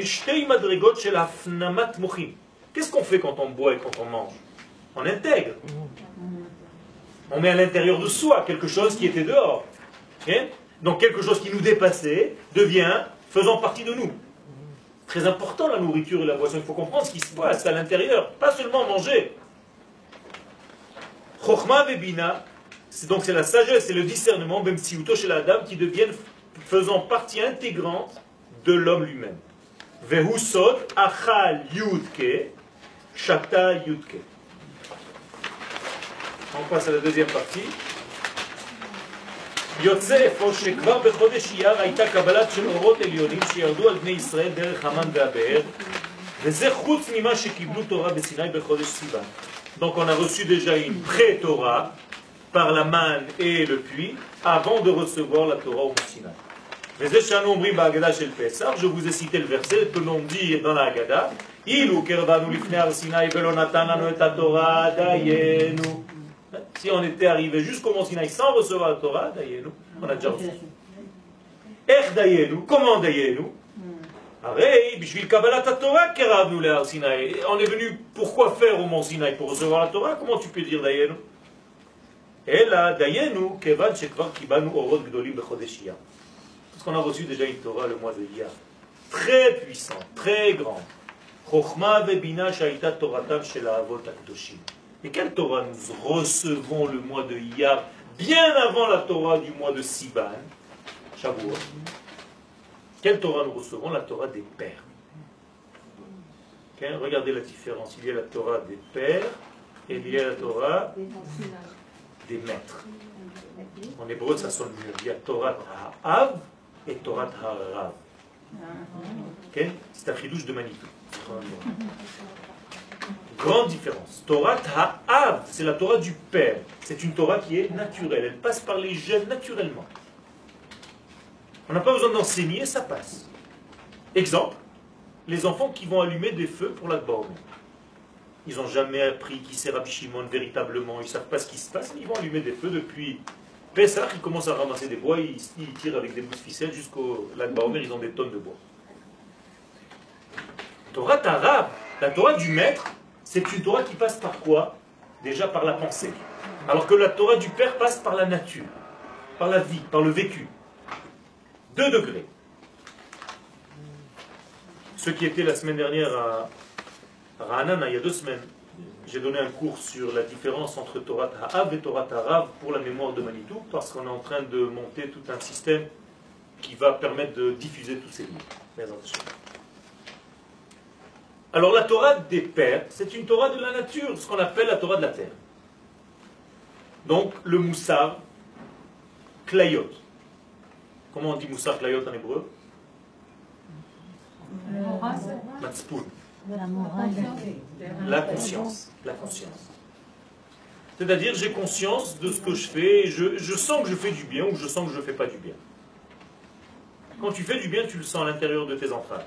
S1: qu'est-ce qu'on fait quand on boit et quand on mange? On intègre. On met à l'intérieur de soi quelque chose qui était dehors. Okay? Donc quelque chose qui nous dépassait devient faisant partie de nous. Très important la nourriture et la boisson. Il faut comprendre ce qui se passe à l'intérieur, pas seulement manger. Chokhma vebina, donc c'est la sagesse et le discernement, même si chez la dame, qui deviennent faisant partie intégrante de l'homme lui-même. Vehusod achal yudke, shata yudke. On passe à la deuxième partie. יוצא אפוא שכבר בחודש אייר הייתה קבלת של אורות עליונים שירדו על בני ישראל דרך המן והבאר, וזה חוץ ממה שקיבלו תורה בסיני בחודש סיוון. Donc on a reçu déjà une pré-Torah par la manne et le puits avant de recevoir la Torah au Sinaï. וזה שאנו אומרים בהגדה של פסח, je vous ai cité le verset que l'on dit dans la Haggadah, אילו קרבנו לפני הר סיני ולא נתן לנו את התורה דיינו. Si on était arrivé jusqu'au Mont Sinaï sans recevoir la Torah, Dayenu, on a déjà reçu. Er Dayenu, comment Dayenu? Arei, bishvil Kabbalat Torah, keravnu le Har Sinaï. On est venu, pourquoi faire au Mont Sinaï? Pour recevoir la Torah? Comment tu peux dire Dayenu? Et là, Dayenu, kevan shekvar kibanu orot gdolim bechodesh Iyar. Parce qu'on a reçu déjà une Torah le mois de Iyar. Très puissante, très grande. Chochma vebina shaita toratam shel ha'avot ha'kedoshim. Et quelle Torah nous recevons le mois de Iyar, bien avant la Torah du mois de Sivan, Shavuot? Quelle Torah nous recevons? La Torah des pères. Okay? Regardez la différence. Il y a la Torah des pères et il y a la Torah des maîtres. En hébreu, ça sonne mieux. Il y a Torah Ha'av et Torah Ha'arav. Okay? C'est un chidouche de Manitou. Grande différence. Torah Ha'av, c'est la Torah du Père. C'est une Torah qui est naturelle. Elle passe par les jeunes naturellement. On n'a pas besoin d'enseigner, ça passe. Exemple, les enfants qui vont allumer des feux pour la borne. Ils n'ont jamais appris qui c'est Rabbi Shimon véritablement. Ils ne savent pas ce qui se passe, mais ils vont allumer des feux depuis Pessah. Ils commencent à ramasser des bois, ils tirent avec des bouts de ficelle jusqu'au lac Baomer, ils ont des tonnes de bois. Torah Tarab, la Torah du maître, c'est une Torah qui passe par quoi? Déjà par la pensée. Alors que la Torah du Père passe par la nature, par la vie, par le vécu. 2 degrés. Ceux qui étaient la semaine dernière à Ra'anana, il y a 2 semaines, j'ai donné un cours sur la différence entre Torah Ha'av et Torah Harav pour la mémoire de Manitou, parce qu'on est en train de monter tout un système qui va permettre de diffuser tous ces livres. Alors la Torah des pères, c'est une Torah de la nature, ce qu'on appelle la Torah de la terre. Donc le Moussar, Klayot. Comment on dit Moussar Klayot en hébreu? Matzpun.
S6: La morale.
S1: La conscience. La conscience. C'est-à-dire, j'ai conscience de ce que je fais, et je sens que je fais du bien ou je sens que je ne fais pas du bien. Quand tu fais du bien, tu le sens à l'intérieur de tes entrailles.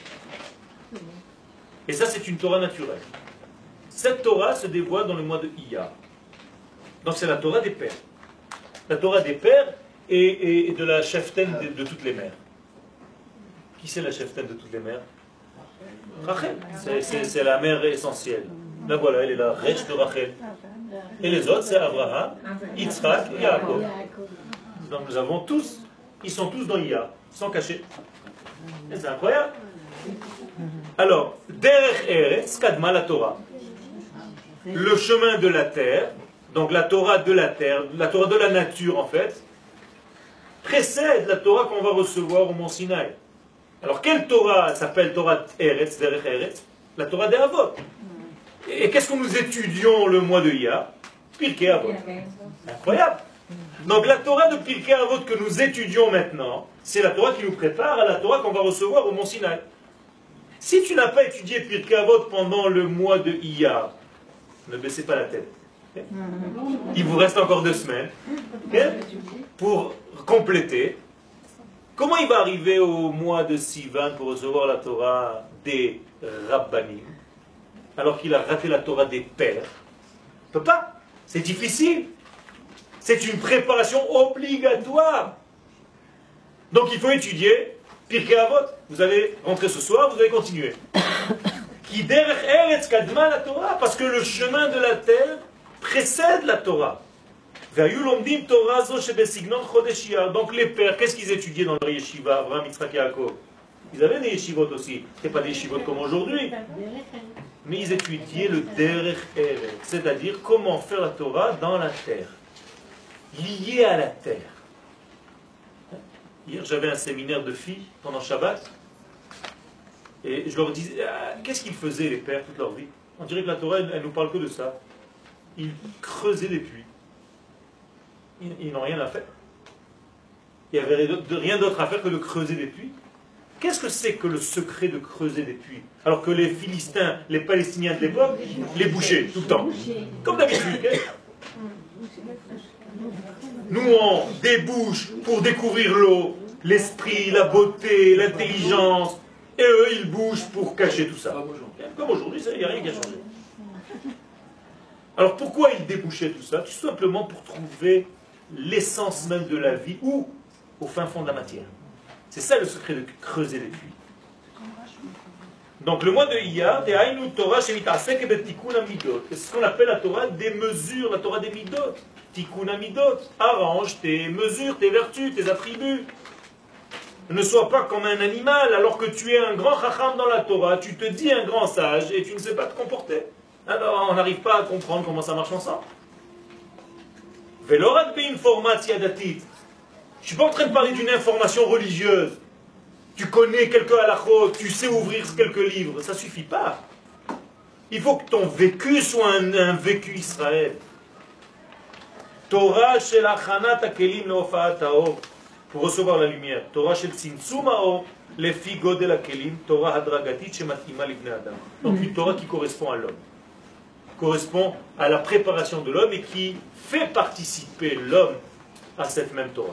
S1: Et ça, c'est une Torah naturelle. Cette Torah se dévoile dans le mois de Iyar. Donc c'est la Torah des pères. La Torah des pères et de la cheftaine de toutes les mères. Qui c'est la cheftaine de toutes les mères? Rachel. C'est la mère essentielle. Là voilà, elle est la Resh de Rachel. Et les autres, c'est Abraham, Yitzhak et Yaakov. Donc nous avons tous, ils sont tous dans Iyar, ils sont cachés. Et c'est incroyable. Alors, Derech Eretz Kadma la Torah. Le chemin de la terre, donc la Torah de la terre, la Torah de la nature en fait, précède la Torah qu'on va recevoir au Mont Sinaï. Alors, quelle Torah s'appelle Torah Eretz, Derech Eretz? La Torah des Avot. Et qu'est-ce que nous étudions le mois de Iyar? Pirkei Avot. Incroyable. Donc, la Torah de Pirkei Avot que nous étudions maintenant, c'est la Torah qui nous prépare à la Torah qu'on va recevoir au Mont Sinaï. Si tu n'as pas étudié Pirkei Avot pendant le mois de Iyar, ne baissez pas la tête. Il vous reste encore 2 semaines pour compléter. Comment il va arriver au mois de Sivan pour recevoir la Torah des Rabbanim, alors qu'il a raté la Torah des pères? Il ne peut pas. C'est difficile. C'est une préparation obligatoire. Donc il faut étudier Pirkei Avot. Vous allez rentrer ce soir, vous allez continuer. Qui derech eretz kadma la Torah, parce que le chemin de la terre précède la Torah. Donc les pères, qu'est-ce qu'ils étudiaient dans leur yeshiva, Abraham, Yitzhak et Yaakov? Ils avaient des yeshivot aussi. Ce n'est pas des yeshivot comme aujourd'hui. Mais ils étudiaient le derech eretz, c'est-à-dire comment faire la Torah dans la terre, liée à la terre. Hier, j'avais un séminaire de filles pendant Shabbat. Et je leur disais, qu'est-ce qu'ils faisaient les pères toute leur vie? On dirait que la Torah, elle nous parle que de ça. Ils creusaient des puits. Ils n'ont rien à faire. Il n'y avait rien d'autre à faire que de creuser des puits. Qu'est-ce que c'est que le secret de creuser des puits? Alors que les Philistins, les Palestiniens de l'époque, les bouchaient tout le temps. Comme d'habitude. Nous, on débouche pour découvrir l'eau, l'esprit, la beauté, l'intelligence. Et eux, ils bougent pour cacher tout ça. Comme aujourd'hui, il n'y a rien qui a changé. Alors pourquoi ils débouchaient tout ça? Tout simplement pour trouver l'essence même de la vie, ou au fin fond de la matière. C'est ça le secret de creuser les puits. Donc le mois de Iyar, c'est ce qu'on appelle la Torah des mesures, la Torah des midot. Tikkun hamidot, arrange tes mesures, tes vertus, tes attributs. Ne sois pas comme un animal, alors que tu es un grand chacham dans la Torah, tu te dis un grand sage et tu ne sais pas te comporter. Alors on n'arrive pas à comprendre comment ça marche ensemble. Velorat beinformatia datit. Je ne suis pas en train de parler d'une information religieuse. Tu connais quelques halachot, tu sais ouvrir quelques livres, ça ne suffit pas. Il faut que ton vécu soit un vécu Israël. Torah shel achanat hakelim leofa'at haor, pour recevoir la lumière. Torah shel tzimtzum haor lefi godel hakelim, Torah hadragatit shemat'ima libnei adam. Donc une Torah qui correspond à l'homme, correspond à la préparation de l'homme et qui fait participer l'homme à cette même Torah.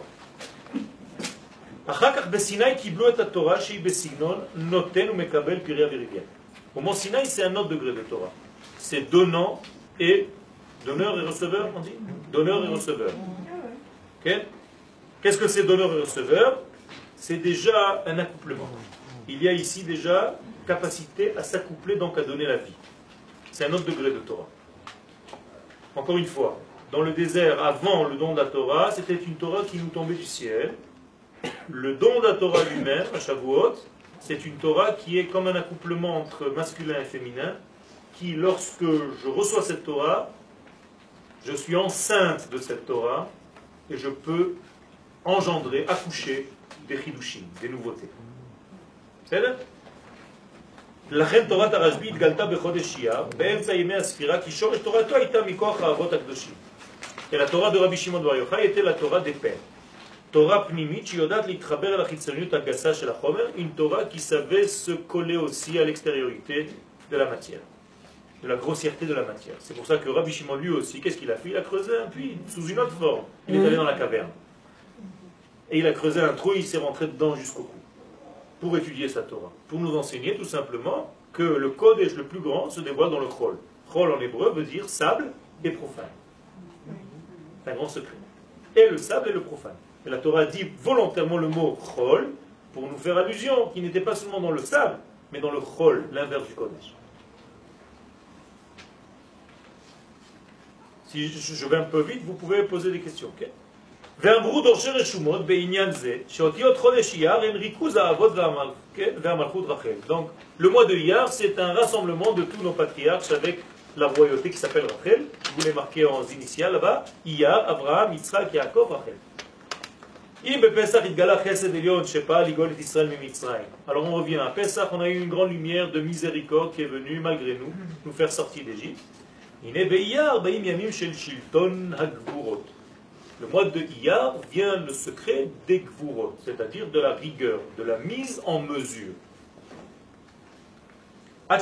S1: Au Mont Sinaï, c'est un autre degré de Torah. C'est donnant et donneur et receveur, on dit? Donneur et receveur. Okay? Qu'est-ce que c'est donneur et receveur? C'est déjà un accouplement. Il y a ici déjà capacité à s'accoupler, donc à donner la vie. C'est un autre degré de Torah. Encore une fois, dans le désert, avant le don de la Torah, c'était une Torah qui nous tombait du ciel. Le don de la Torah lui-même, à Shavuot, c'est une Torah qui est comme un accouplement entre masculin et féminin, qui, lorsque je reçois cette Torah, je suis enceinte de cette Torah, et je peux engendrer, accoucher des chidushim, des nouveautés. C'est là? לכן תורת הרשב"י התגלתה בחודש אייר, באמצע ימי הספירה, כי שורש תורתו הייתה מכוח האבות הקדושים. Et la Torah de Rabbi Shimon bar Yochai était la Torah des pères. Torah pnimit שיודעת להתחבר אל החיצוניות הגסה של החומר, une Torah qui savait se coller aussi à l'extériorité de la matière, de la grossièreté de la matière. C'est pour ça que Rabbi Shimon lui aussi, qu'est-ce qu'il a fait? Il a creusé un puits sous une autre forme. Il est allé dans la caverne. Et il a creusé un trou et il s'est rentré dedans jusqu'au cou. Pour étudier sa Torah, pour nous enseigner tout simplement que le Kodesh le plus grand se dévoile dans le Chol. Chol en hébreu veut dire sable et profane. C'est un grand secret. Et le sable et le profane. Et la Torah dit volontairement le mot Chol pour nous faire allusion qu'il n'était pas seulement dans le sable, mais dans le Chol, l'inverse du Kodesh. Si je vais un peu vite, vous pouvez poser des questions. Okay? ואמרו דורשי רשומות בעניין זה שאותיות חודש אייר הן ריכוז האבות והמלכות רחל. Donc le mois de Iyar c'est un rassemblement de tous nos patriarches avec la royauté qui s'appelle Rachel. Je vous l'ai marqué en initial là-bas. Iyar, Abraham, Yitzhak, Yaakov, Rachel. אם בפסח התגלה חסד עליון שפעל לגאול את ישראל ממצרים. Alors on revient à Pesach, on a eu une grande lumière de miséricorde qui est venue malgré nous faire sortir d'Égypte. הנה באייר באים ימים של שלטון הגבורות. Le mois de Iyar vient le secret des Gvurot, c'est-à-dire de la rigueur, de la mise en mesure. À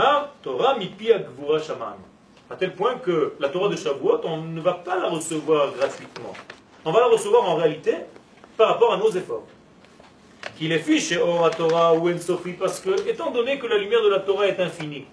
S1: tel point que la Torah de Shavuot, on ne va pas la recevoir gratuitement. On va la recevoir en réalité par rapport à nos efforts. Qu'il est fiché or Torah ou en Sofi, parce que, étant donné que la lumière de la Torah est infinie,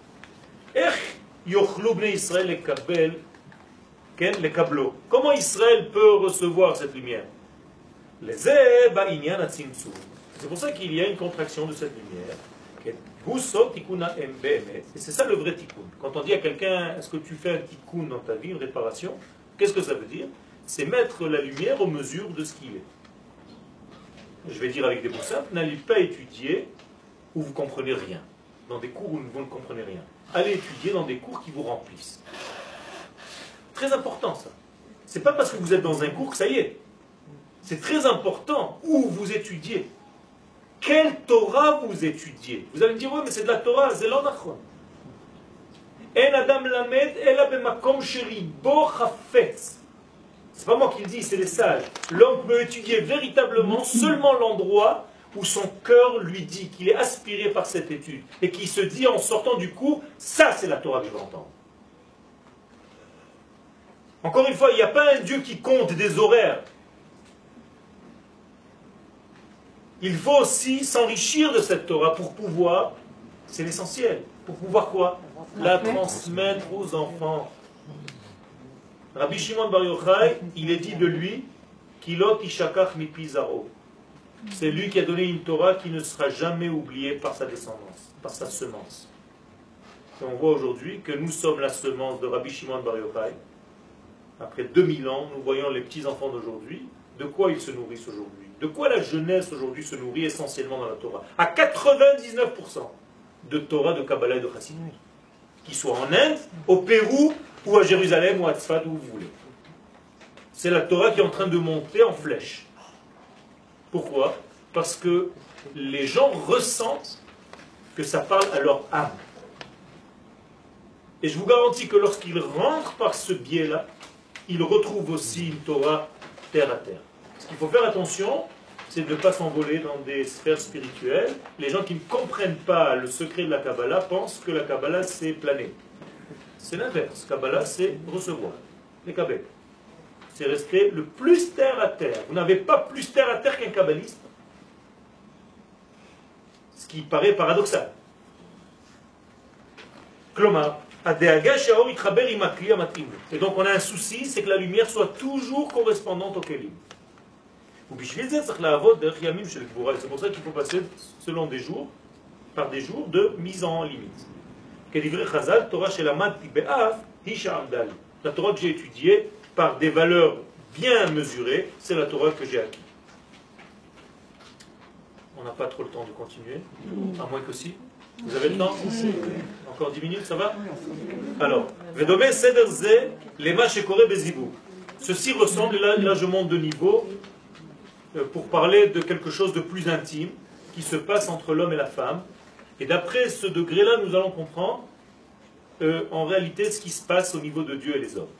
S1: comment Israël peut recevoir cette lumière? C'est pour ça qu'il y a une contraction de cette lumière. Et c'est ça le vrai tikkun. Quand on dit à quelqu'un, est-ce que tu fais un tikkun dans ta vie, une réparation, qu'est-ce que ça veut dire? C'est mettre la lumière aux mesures de ce qu'il est. Je vais dire avec des mots simples, n'allez pas étudier où vous ne comprenez rien, dans des cours où vous ne comprenez rien. Allez étudier dans des cours qui vous remplissent. Très important ça. C'est pas parce que vous êtes dans un cours que ça y est. C'est très important où vous étudiez. Quelle Torah vous étudiez? Vous allez me dire, oui, mais c'est de la Torah, c'est l'onachon. En adam lamed ela bemakom sheribo chafetz. C'est pas moi qui le dis, c'est les sages. L'homme peut étudier véritablement seulement l'endroit où son cœur lui dit qu'il est aspiré par cette étude et qu'il se dit en sortant du cours, ça c'est la Torah que je veux entendre. Encore une fois, il n'y a pas un Dieu qui compte des horaires. Il faut aussi s'enrichir de cette Torah pour pouvoir, c'est l'essentiel, pour pouvoir quoi? La transmettre aux enfants. Rabbi Shimon bar Yochai, il est dit de lui, Kilot ishakach mipi zaro. C'est lui qui a donné une Torah qui ne sera jamais oubliée par sa descendance, par sa semence. Et on voit aujourd'hui que nous sommes la semence de Rabbi Shimon bar Yochai. Après 2000 ans, nous voyons les petits-enfants d'aujourd'hui. De quoi ils se nourrissent aujourd'hui? De quoi la jeunesse aujourd'hui se nourrit essentiellement dans la Torah? À 99% de Torah, de Kabbalah et de Chassidut. Qu'ils soient en Inde, au Pérou, ou à Jérusalem, ou à Tzfat, où vous voulez. C'est la Torah qui est en train de monter en flèche. Pourquoi? Parce que les gens ressentent que ça parle à leur âme. Et je vous garantis que lorsqu'ils rentrent par ce biais-là, ils retrouvent aussi une Torah terre à terre. Ce qu'il faut faire attention, c'est de ne pas s'envoler dans des sphères spirituelles. Les gens qui ne comprennent pas le secret de la Kabbalah pensent que la Kabbalah c'est planer. C'est l'inverse. Kabbalah c'est recevoir. Les Kabbales. C'est rester le plus terre à terre. Vous n'avez pas plus terre à terre qu'un kabbaliste. Ce qui paraît paradoxal. Klomar. Et donc on a un souci, c'est que la lumière soit toujours correspondante au kelim. C'est pour ça qu'il faut passer selon des jours, par des jours de mise en limite. La Torah que j'ai étudiée par des valeurs bien mesurées, c'est la Torah que j'ai acquise. On n'a pas trop le temps de continuer, à moins que si. Vous avez le temps? Encore 10 minutes, ça va? Alors, Vedome Sederze, Lema Shekore Bezibou. Ceci ressemble, et là je monte de niveau, pour parler de quelque chose de plus intime qui se passe entre l'homme et la femme. Et d'après ce degré-là, nous allons comprendre en réalité ce qui se passe au niveau de Dieu et les hommes.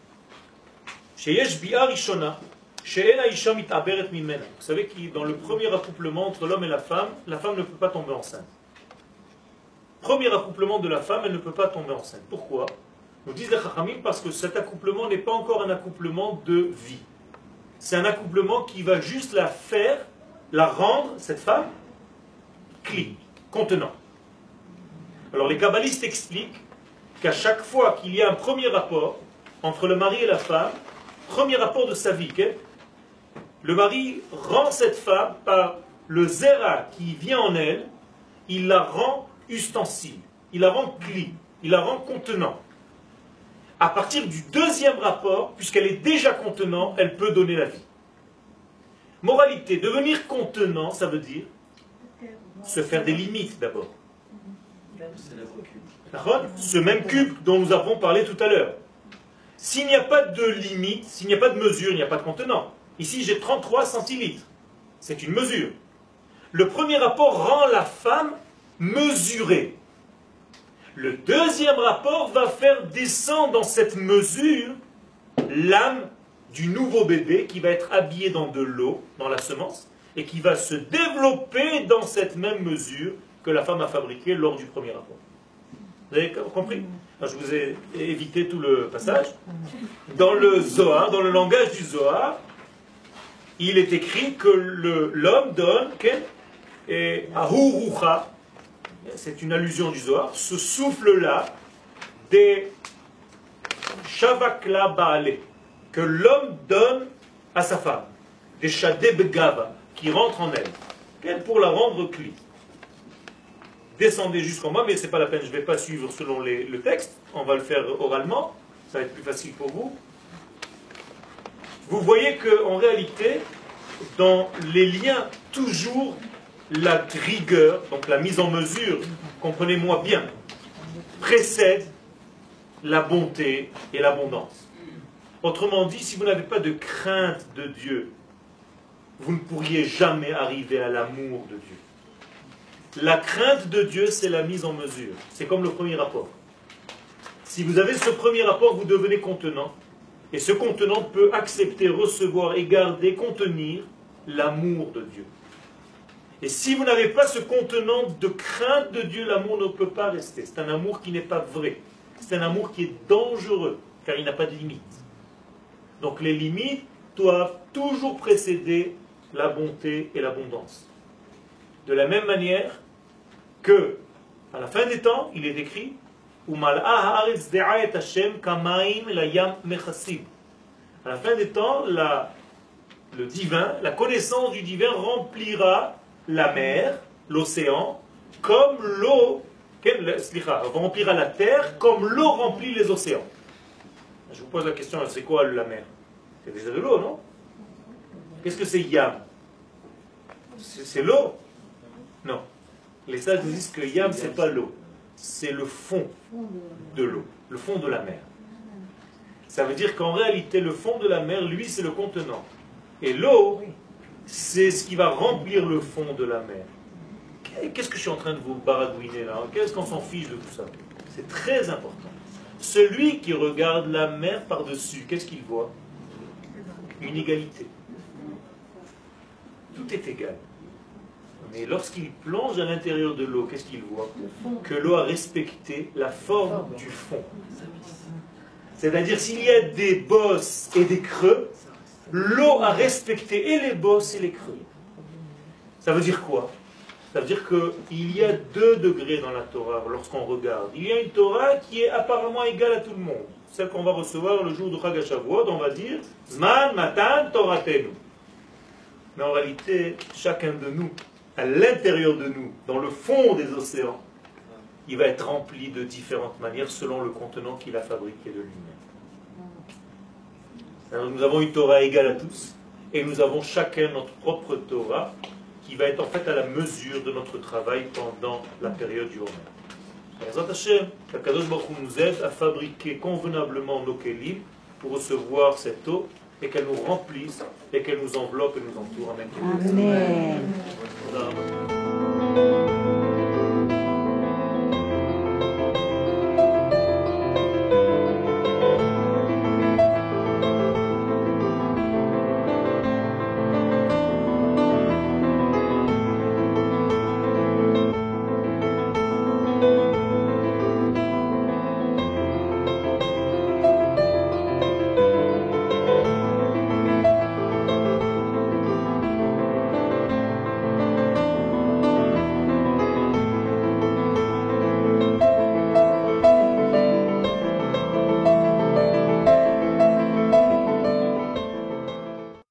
S1: Vous savez que dans le premier accouplement entre l'homme et la femme ne peut pas tomber enceinte. Premier accouplement de la femme, elle ne peut pas tomber enceinte. Pourquoi? Nous disent les Chachamim parce que cet accouplement n'est pas encore un accouplement de vie. C'est un accouplement qui va juste la rendre, cette femme, clean, contenant. Alors les kabbalistes expliquent qu'à chaque fois qu'il y a un premier rapport entre le mari et la femme, premier rapport de sa vie, le mari rend cette femme par le zera qui vient en elle, il la rend ustensile, il la rend cli, il la rend contenant. À partir du deuxième rapport, puisqu'elle est déjà contenant, elle peut donner la vie. Moralité, devenir contenant, ça veut dire se faire des limites d'abord. Ce même cube dont nous avons parlé tout à l'heure. S'il n'y a pas de limite, s'il n'y a pas de mesure, il n'y a pas de contenant. Ici, j'ai 33 centilitres. C'est une mesure. Le premier rapport rend la femme mesurée. Le deuxième rapport va faire descendre dans cette mesure l'âme du nouveau bébé qui va être habillé dans de l'eau, dans la semence, et qui va se développer dans cette même mesure que la femme a fabriquée lors du premier rapport. Vous avez compris? Alors, je vous ai évité tout le passage. Dans le Zohar, dans le langage du Zohar, il est écrit que l'homme donne et Ahurucha, c'est une allusion du Zohar, ce souffle-là des Shavakla Baale, que l'homme donne à sa femme, des Shadeb Gava, qui rentrent en elle, pour la rendre cli. Descendez jusqu'en bas, mais ce n'est pas la peine, je ne vais pas suivre selon le texte, on va le faire oralement, ça va être plus facile pour vous. Vous voyez qu'en réalité, dans les liens, toujours la rigueur, donc la mise en mesure, comprenez-moi bien, précède la bonté et l'abondance. Autrement dit, si vous n'avez pas de crainte de Dieu, vous ne pourriez jamais arriver à l'amour de Dieu. La crainte de Dieu, c'est la mise en mesure. C'est comme le premier rapport. Si vous avez ce premier rapport, vous devenez contenant. Et ce contenant peut accepter, recevoir et garder, contenir l'amour de Dieu. Et si vous n'avez pas ce contenant de crainte de Dieu, l'amour ne peut pas rester. C'est un amour qui n'est pas vrai. C'est un amour qui est dangereux, car il n'a pas de limite. Donc les limites doivent toujours précéder la bonté et l'abondance. De la même manière que, à la fin des temps, il est écrit à la fin des temps, le divin, la connaissance du divin remplira la mer, l'océan, comme l'eau, remplira la terre comme l'eau remplit les océans. Je vous pose la question, c'est quoi la mer? C'est déjà de l'eau, non? Qu'est-ce que c'est Yam? C'est l'eau? Non. Les sages nous disent que Yam, c'est pas l'eau. C'est le fond de l'eau, le fond de la mer. Ça veut dire qu'en réalité, le fond de la mer, lui, c'est le contenant. Et l'eau, c'est ce qui va remplir le fond de la mer. Qu'est-ce que je suis en train de vous baragouiner là? Qu'est-ce qu'on s'en fiche de tout ça? C'est très important. Celui qui regarde la mer par-dessus, qu'est-ce qu'il voit? Une égalité. Tout est égal. Mais lorsqu'il plonge à l'intérieur de l'eau, qu'est-ce qu'il voit? Que l'eau a respecté la forme du fond. C'est-à-dire, s'il y a des bosses et des creux, l'eau a respecté et les bosses et les creux. Ça veut dire quoi? Ça veut dire qu'il y a 2 degrés dans la Torah lorsqu'on regarde. Il y a une Torah qui est apparemment égale à tout le monde. Celle qu'on va recevoir le jour de Chag HaShavuot, on va dire Zman Matan Toratenu. Mais en réalité, chacun de nous, à l'intérieur de nous, dans le fond des océans, il va être rempli de différentes manières selon le contenant qu'il a fabriqué de lui-même. Alors nous avons une Torah égale à tous, et nous avons chacun notre propre Torah, qui va être en fait à la mesure de notre travail pendant la période du Homer. Bezrat Hashem, Kadosh Baruch Hu nous aide à fabriquer convenablement nos kelim pour recevoir cette eau et qu'elle nous remplisse et qu'elle nous enveloppe et nous entoure. Amen.
S6: Amen.